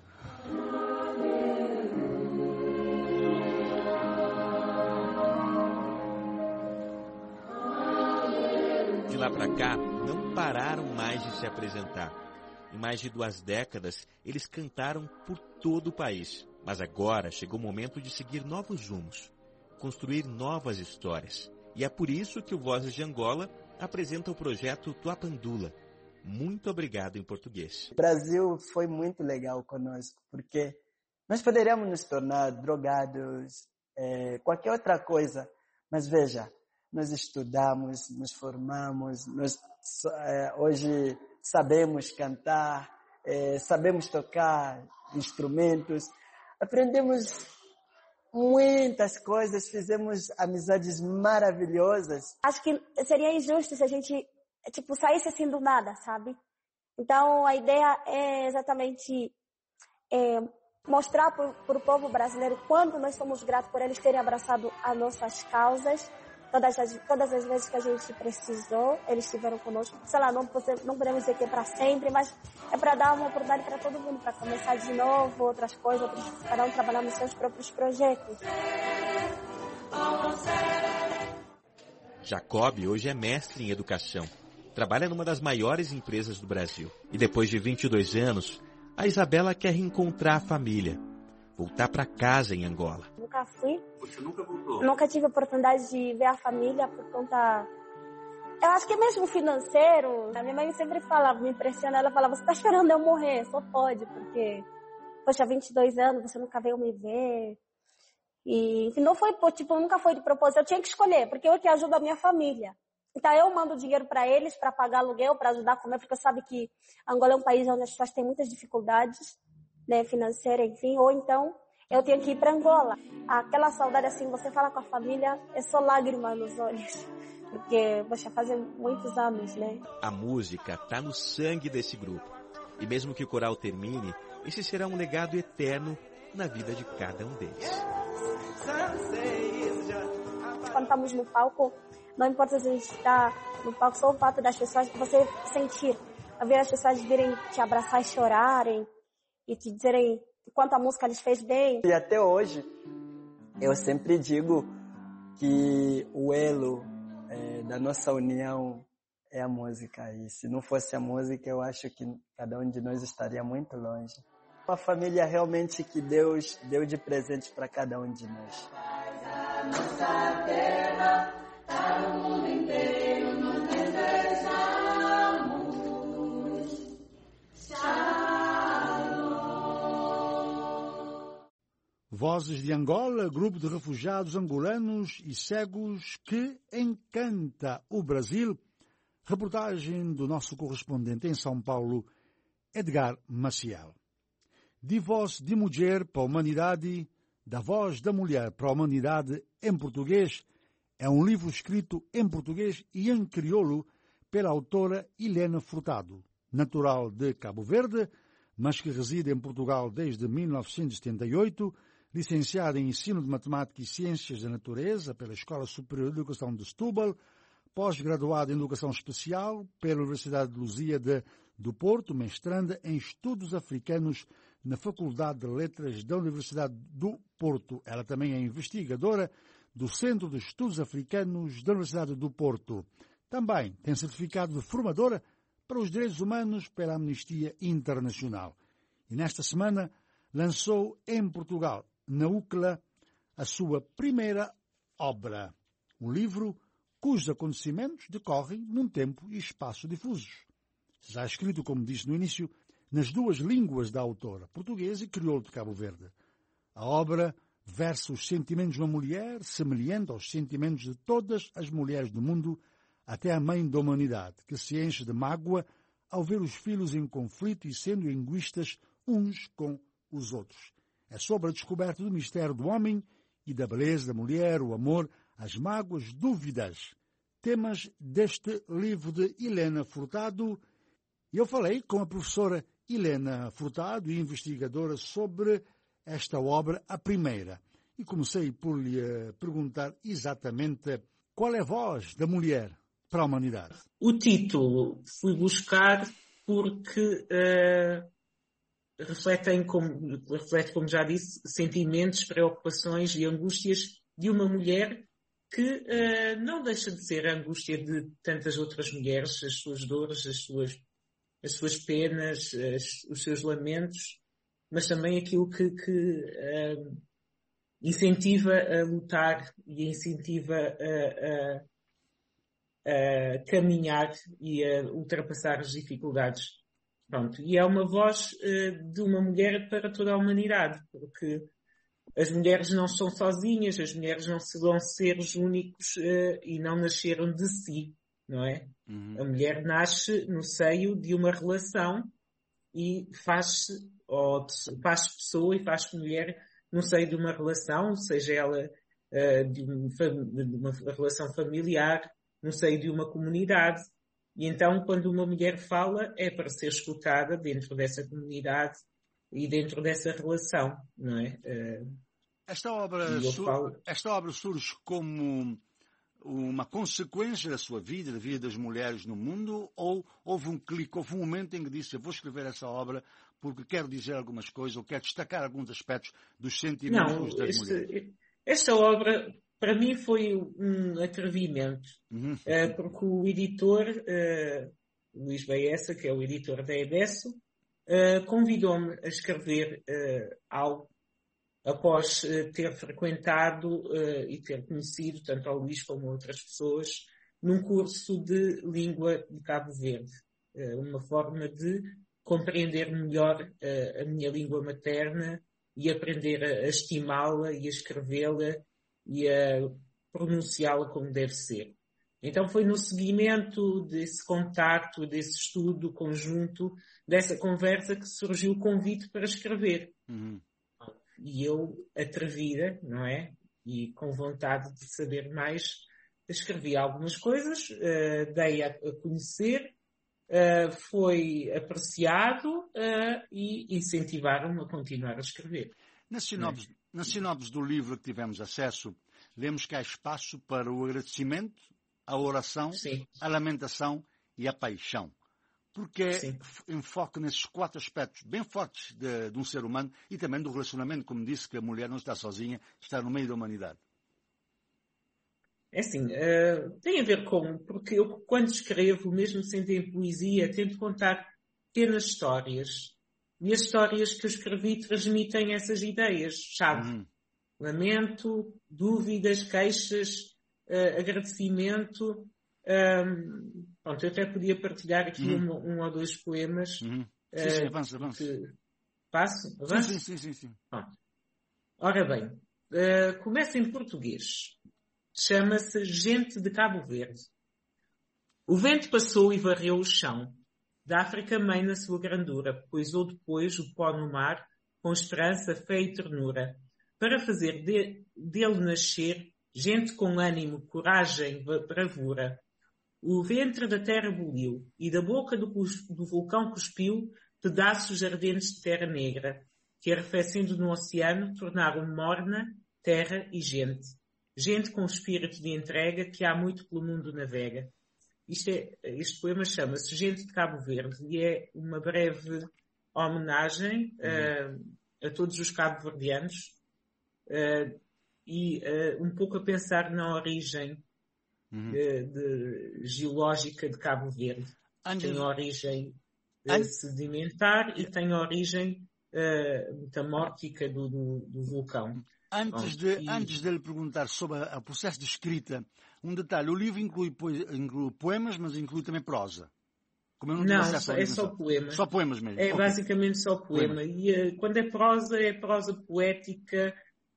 De lá para cá, não pararam mais de se apresentar. Em mais de 2 décadas, eles cantaram por todo o país. Mas agora chegou o momento de seguir novos rumos, construir novas histórias. E é por isso que o Vozes de Angola apresenta o projeto Tuapandula. Muito obrigado em português. O Brasil foi muito legal conosco, porque nós poderíamos nos tornar drogados, qualquer outra coisa. Mas veja, nós estudamos, nos formamos, hoje sabemos cantar, sabemos tocar instrumentos, aprendemos muitas coisas, fizemos amizades maravilhosas. Acho que seria injusto se a gente, saísse assim do nada, sabe? Então, a ideia é exatamente mostrar para o povo brasileiro quanto nós somos gratos por eles terem abraçado as nossas causas. Todas as vezes que a gente precisou, eles estiveram conosco. Sei lá, não podemos dizer que é para sempre, mas é para dar uma oportunidade para todo mundo, para começar de novo, outras coisas, cada um trabalhar nos seus próprios projetos. Jacob hoje é mestre em educação. Trabalha numa das maiores empresas do Brasil. E depois de 22 anos, a Isabela quer reencontrar a família. Voltar para casa em Angola. Nunca fui. Você nunca voltou? Nunca tive a oportunidade de ver a família por conta... Eu acho que mesmo financeiro, a minha mãe sempre falava, me impressiona, ela falava, você tá esperando eu morrer? Só pode, porque, poxa, 22 anos, você nunca veio me ver. E, enfim, não foi, nunca foi de propósito, eu tinha que escolher, porque eu que ajudo a minha família. Então eu mando dinheiro para eles, para pagar aluguel, para ajudar a comer, porque eu sabe que Angola é um país onde as pessoas têm muitas dificuldades, né, financeira, enfim, ou então eu tenho que ir para Angola. Aquela saudade assim, você fala com a família, é só lágrima nos olhos, porque, poxa, fazem muitos anos, né? A música tá no sangue desse grupo, e mesmo que o coral termine, esse será um legado eterno na vida de cada um deles. Quando estamos no palco, não importa se a gente está no palco, só o fato das pessoas, você sentir, ver as pessoas virem te abraçar e chorarem, e te dizerem quanto a música lhes fez bem. E até hoje, eu sempre digo que o elo da nossa união é a música. E se não fosse a música, eu acho que cada um de nós estaria muito longe. Uma família realmente que Deus deu de presente para cada um de nós. Nossa terra, para o mundo inteiro nós desejamos. Shalom. Vozes de Angola, grupo de refugiados angolanos e cegos que encanta o Brasil. Reportagem do nosso correspondente em São Paulo, Edgar Maciel. De voz de mulher para a humanidade, da voz da mulher para a humanidade em português, é um livro escrito em português e em crioulo pela autora Helena Furtado, natural de Cabo Verde, mas que reside em Portugal desde 1978, licenciada em Ensino de Matemática e Ciências da Natureza pela Escola Superior de Educação de Setúbal, pós-graduada em Educação Especial pela Universidade de Luzia do Porto, mestranda em Estudos Africanos na Faculdade de Letras da Universidade do Porto. Ela também é investigadora do Centro de Estudos Africanos da Universidade do Porto. Também tem certificado de formadora para os direitos humanos pela Amnistia Internacional. E nesta semana lançou em Portugal, na UCLA, a sua primeira obra, um livro cujos acontecimentos decorrem num tempo e espaço difusos. Já escrito, como disse no início, nas duas línguas da autora, português e crioulo de Cabo Verde. A obra versa os sentimentos de uma mulher semelhante aos sentimentos de todas as mulheres do mundo, até a mãe da humanidade, que se enche de mágoa ao ver os filhos em conflito e sendo egoístas uns com os outros. É sobre a descoberta do mistério do homem e da beleza da mulher, o amor, as mágoas, dúvidas, temas deste livro de Helena Furtado. Eu falei com a professora Helena Furtado, investigadora, sobre esta obra, a primeira. E comecei por lhe perguntar exatamente qual é a voz da mulher para a humanidade. O título fui buscar porque reflete, como já disse, sentimentos, preocupações e angústias de uma mulher que não deixa de ser a angústia de tantas outras mulheres, as suas dores, as suas penas, os seus lamentos, mas também aquilo que incentiva a lutar e incentiva a caminhar e a ultrapassar as dificuldades. Pronto. E é uma voz de uma mulher para toda a humanidade, porque as mulheres não são sozinhas, as mulheres não serão seres únicos e não nasceram de si, não é? Uhum. A mulher nasce no seio de uma relação e faz-se pessoa e faz-se mulher no seio de uma relação, seja ela de uma relação familiar, no seio de uma comunidade. E então, quando uma mulher fala, é para ser escutada dentro dessa comunidade e dentro dessa relação, não é? Esta obra surge como uma consequência da sua vida, da vida das mulheres no mundo, ou houve um clique, houve um momento em que disse: eu vou escrever essa obra porque quero dizer algumas coisas, ou quero destacar alguns aspectos dos sentimentos das mulheres? Esta obra, para mim, foi um atrevimento, porque o editor, Luís Baessa, que é o editor da EDESO, convidou-me a escrever algo após ter frequentado e ter conhecido tanto ao Luís como a outras pessoas num curso de língua de Cabo Verde, uma forma de compreender melhor a minha língua materna e aprender a estimá-la e a escrevê-la e a pronunciá-la como deve ser. Então foi no seguimento desse contacto, desse estudo conjunto, dessa conversa, que surgiu o convite para escrever. Uhum. E eu, atrevida, não é? E com vontade de saber mais, escrevi algumas coisas, dei a conhecer, foi apreciado e incentivaram-me a continuar a escrever. Na sinopse do livro que tivemos acesso, lemos que há espaço para o agradecimento, a oração, sim, a lamentação e a paixão. Porque enfoque nesses 4 aspectos bem fortes de um ser humano e também do relacionamento, como disse, que a mulher não está sozinha, está no meio da humanidade. É assim, tem a ver com, porque eu, quando escrevo, mesmo sem ter poesia, tento contar pequenas histórias E as histórias que eu escrevi transmitem essas ideias-chave. Lamento, dúvidas, queixas, agradecimento. Pronto, eu até podia partilhar aqui um ou dois poemas. Sim, avança. Passo? Avança? Sim. Pronto. Ora bem, começa em português. Chama-se Gente de Cabo Verde. O vento passou e varreu o chão. Da África mãe na sua grandura, poisou depois o pó no mar, com esperança, fé e ternura, para fazer dele nascer gente com ânimo, coragem, bravura. O ventre da terra boliu, e da boca do vulcão cuspiu pedaços ardentes de terra negra, que arrefecendo no oceano tornaram morna terra e gente. Gente com espírito de entrega que há muito pelo mundo navega. Este poema chama-se Gente de Cabo Verde e é uma breve homenagem a todos os cabo-verdianos e um pouco a pensar na origem geológica de Cabo Verde. Tem origem sedimentar e tem origem metamórfica do vulcão. Antes de lhe perguntar sobre o processo de escrita, um detalhe, o livro inclui poemas, mas inclui também prosa. Como eu não é só poemas. Só poemas mesmo. É basicamente só poema. E quando é prosa poética,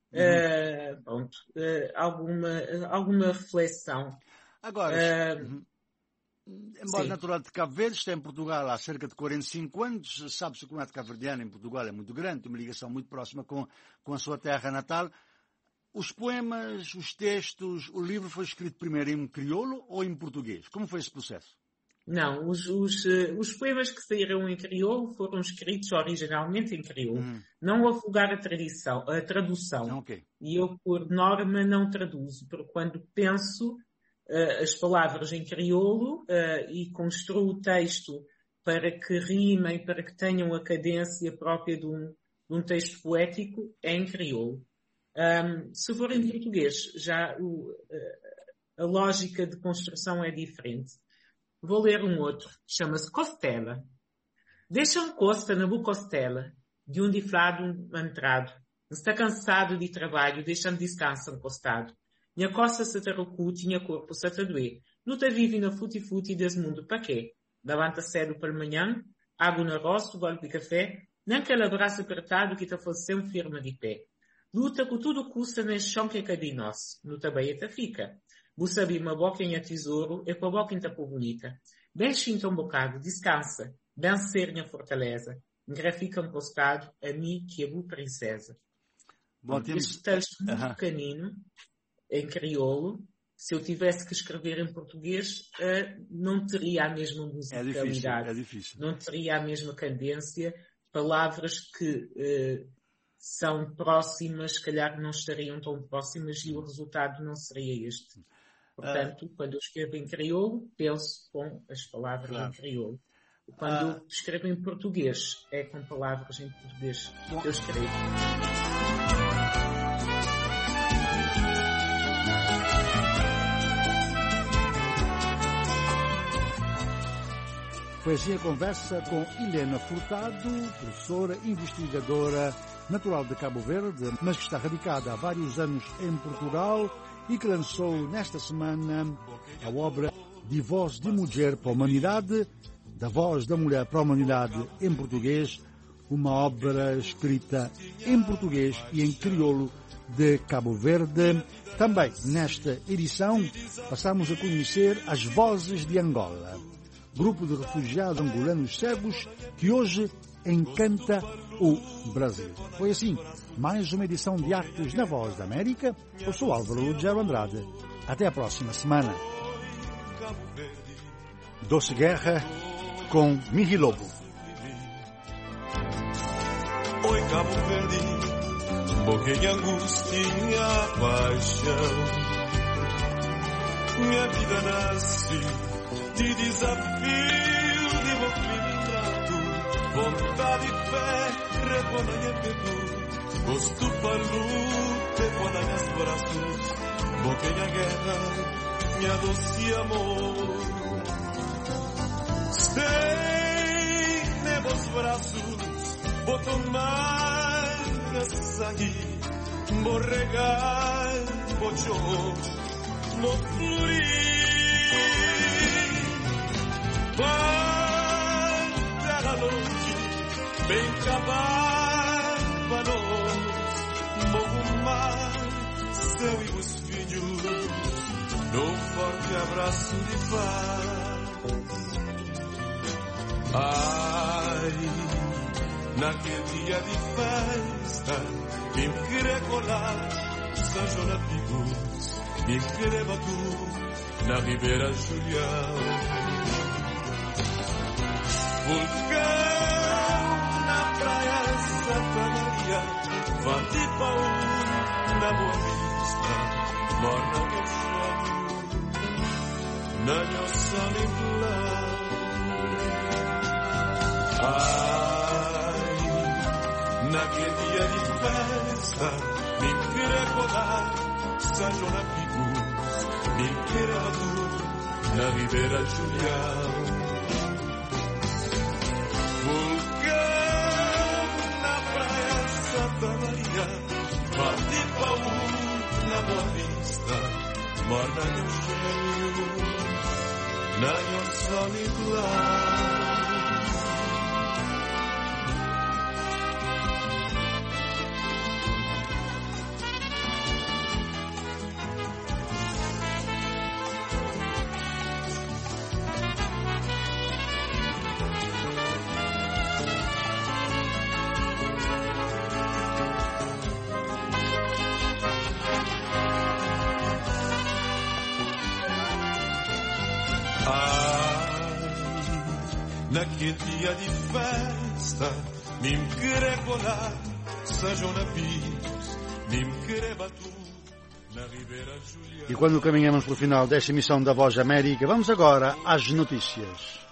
alguma reflexão. Agora, embora natural de Cabo Verde, está em Portugal há cerca de 45 anos, sabe-se que a comunidade cabo-verdiana em Portugal é muito grande, tem uma ligação muito próxima com a sua terra natal. Os poemas, os textos, o livro foi escrito primeiro em crioulo ou em português? Como foi esse processo? Não, os poemas que saíram em crioulo foram escritos originalmente em crioulo. Não a vulgar a tradução. Okay. E eu, por norma, não traduzo, porque quando penso as palavras em crioulo e construo o texto para que rimem, para que tenham a cadência própria de um texto poético, é em crioulo. Se for em português, já a lógica de construção é diferente. Vou ler um outro, chama-se Costela. Deixa-me costa na boa costela, de um diflado mantrado. Está cansado de trabalho, deixa-me descansa encostado. Minha costa se tarucu, tinha corpo se tadoe. Luta vive na futi-futi desse mundo para quê? Levanta cedo pela manhã, água no rosto, golpe de café, nem aquele abraço apertado que te fosse sempre firme de pé. Luta com tudo custa nesse chão que é cadê nosso. Luta bem até fica. Vou saber uma boca em a tesouro e com a boca em tapo bonita. Deixa então um bocado, descansa. Vencer minha fortaleza. Engrafica encostado a mim que é boa princesa. Este texto muito pequenino, em crioulo, se eu tivesse que escrever em português, não teria a mesma musicalidade. É difícil. Não teria a mesma cadência. Palavras que são próximas, se calhar não estariam tão próximas e o resultado não seria este. Portanto, quando eu escrevo em crioulo, penso com as palavras em crioulo. Quando eu escrevo em português, é com palavras em português que eu escrevo. Foi assim a conversa com Helena Furtado, professora, investigadora, natural de Cabo Verde, mas que está radicada há vários anos em Portugal e que lançou nesta semana a obra De Voz de Mulher para a Humanidade, da Voz da Mulher para a Humanidade em português, uma obra escrita em português e em crioulo de Cabo Verde. Também nesta edição passamos a conhecer as Vozes de Angola, grupo de refugiados angolanos cegos que hoje encanta o Brasil. Foi assim, mais uma edição de Artes na Voz da América. Eu sou Álvaro Lugero Andrade. Até a próxima semana. Doce Guerra com Miri Lobo. Oi, Cabo Verde, pouquinha angústia e paixão. Minha vida nasce de desafio, de movimento, vontade e fé, reponha e pedo, gosto para luta, quando meus braços, pouquinha guerra, minha doce amor. Stay, meus braços, vou tomar açaí, vou regar, vou chorar, vou fluir. Vai terra longe, bem acabar para nós, vou mar, céu e os filhos, num forte abraço de paz. Ai, naquele dia de festa, me querer colar, São João na Picos, me querer batu, na Ribeira Julião. Vulcão na praia Santa Maria, Vatipaú na Boa Vista, morna meu chão, na meu sonho claro. Ai, naquele dia de festa, me querer colar, São João na Picos, me querer batu, na Ribeira Julião. Vatipaú na Boa Vista, morna no cheiro, na meu sonho claro. Naquele dia de festa, me querer colar, São João na Picos, me querer batu, na Ribeira Julião. E quando caminhamos pelo final desta emissão da Voz da América, vamos agora às notícias.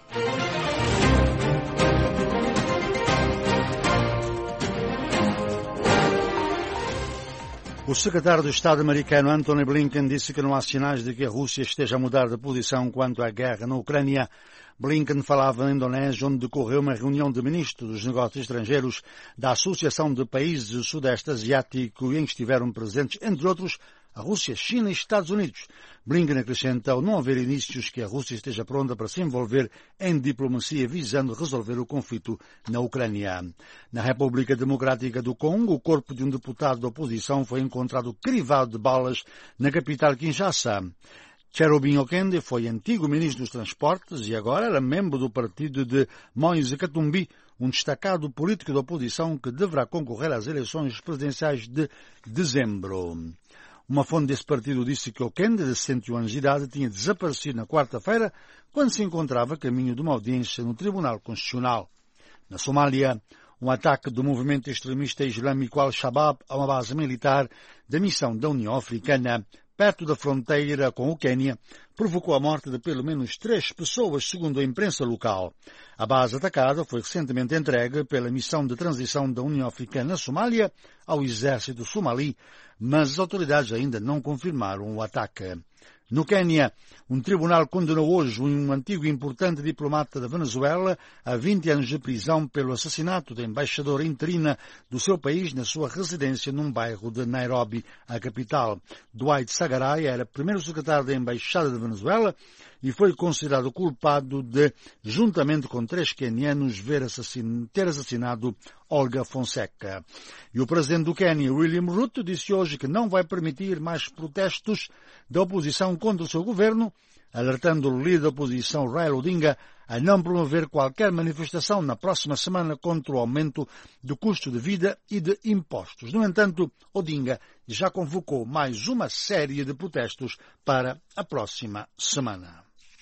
O secretário de Estado americano Antony Blinken disse que não há sinais de que a Rússia esteja a mudar de posição quanto à guerra na Ucrânia. Blinken falava na Indonésia, onde decorreu uma reunião de ministros dos negócios estrangeiros da Associação de Países do Sudeste Asiático, em que estiveram presentes, entre outros, a Rússia, China e Estados Unidos. Blinken acrescentou não haver indícios que a Rússia esteja pronta para se envolver em diplomacia visando resolver o conflito na Ucrânia. Na República Democrática do Congo, o corpo de um deputado da oposição foi encontrado crivado de balas na capital Kinshasa. Cherubim Okende foi antigo ministro dos Transportes e agora era membro do partido de Moise Katumbi, um destacado político da oposição que deverá concorrer às eleições presidenciais de dezembro. Uma fonte desse partido disse que Okende, de 101 anos de idade, tinha desaparecido na quarta-feira quando se encontrava a caminho de uma audiência no Tribunal Constitucional. Na Somália, um ataque do movimento extremista islâmico Al-Shabaab a uma base militar da missão da União Africana, perto da fronteira com o Quênia, provocou a morte de pelo menos 3 pessoas, segundo a imprensa local. A base atacada foi recentemente entregue pela missão de transição da União Africana na Somália ao exército somali, mas as autoridades ainda não confirmaram o ataque. No Quênia, um tribunal condenou hoje um antigo e importante diplomata da Venezuela a 20 anos de prisão pelo assassinato da embaixadora interina do seu país na sua residência num bairro de Nairobi, a capital. Dwight Sagaray era primeiro secretário da Embaixada da Venezuela e foi considerado culpado de, juntamente com 3 quenianos, ter assassinado Olga Fonseca. E o presidente do Quênia, William Ruto, disse hoje que não vai permitir mais protestos da oposição contra o seu governo, alertando o líder da oposição, Raila Odinga, a não promover qualquer manifestação na próxima semana contra o aumento do custo de vida e de impostos. No entanto, Odinga já convocou mais uma série de protestos para a próxima semana.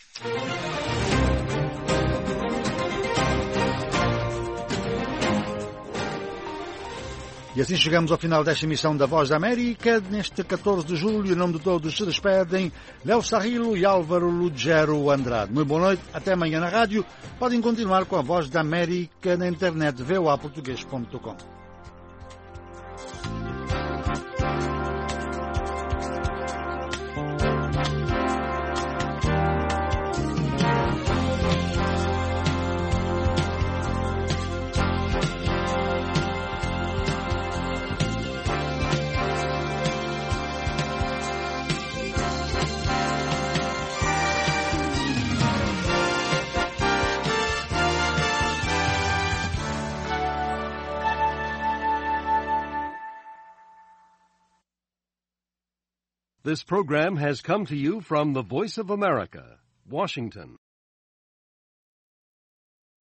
E assim chegamos ao final desta emissão da Voz da América. Neste 14 de julho, em nome de todos, se despedem Léo Sarrilo e Álvaro Lugero Andrade. Muito boa noite, até amanhã na rádio. Podem continuar com a Voz da América na internet, voaportugues.com. This program has come to you from the Voice of America, Washington.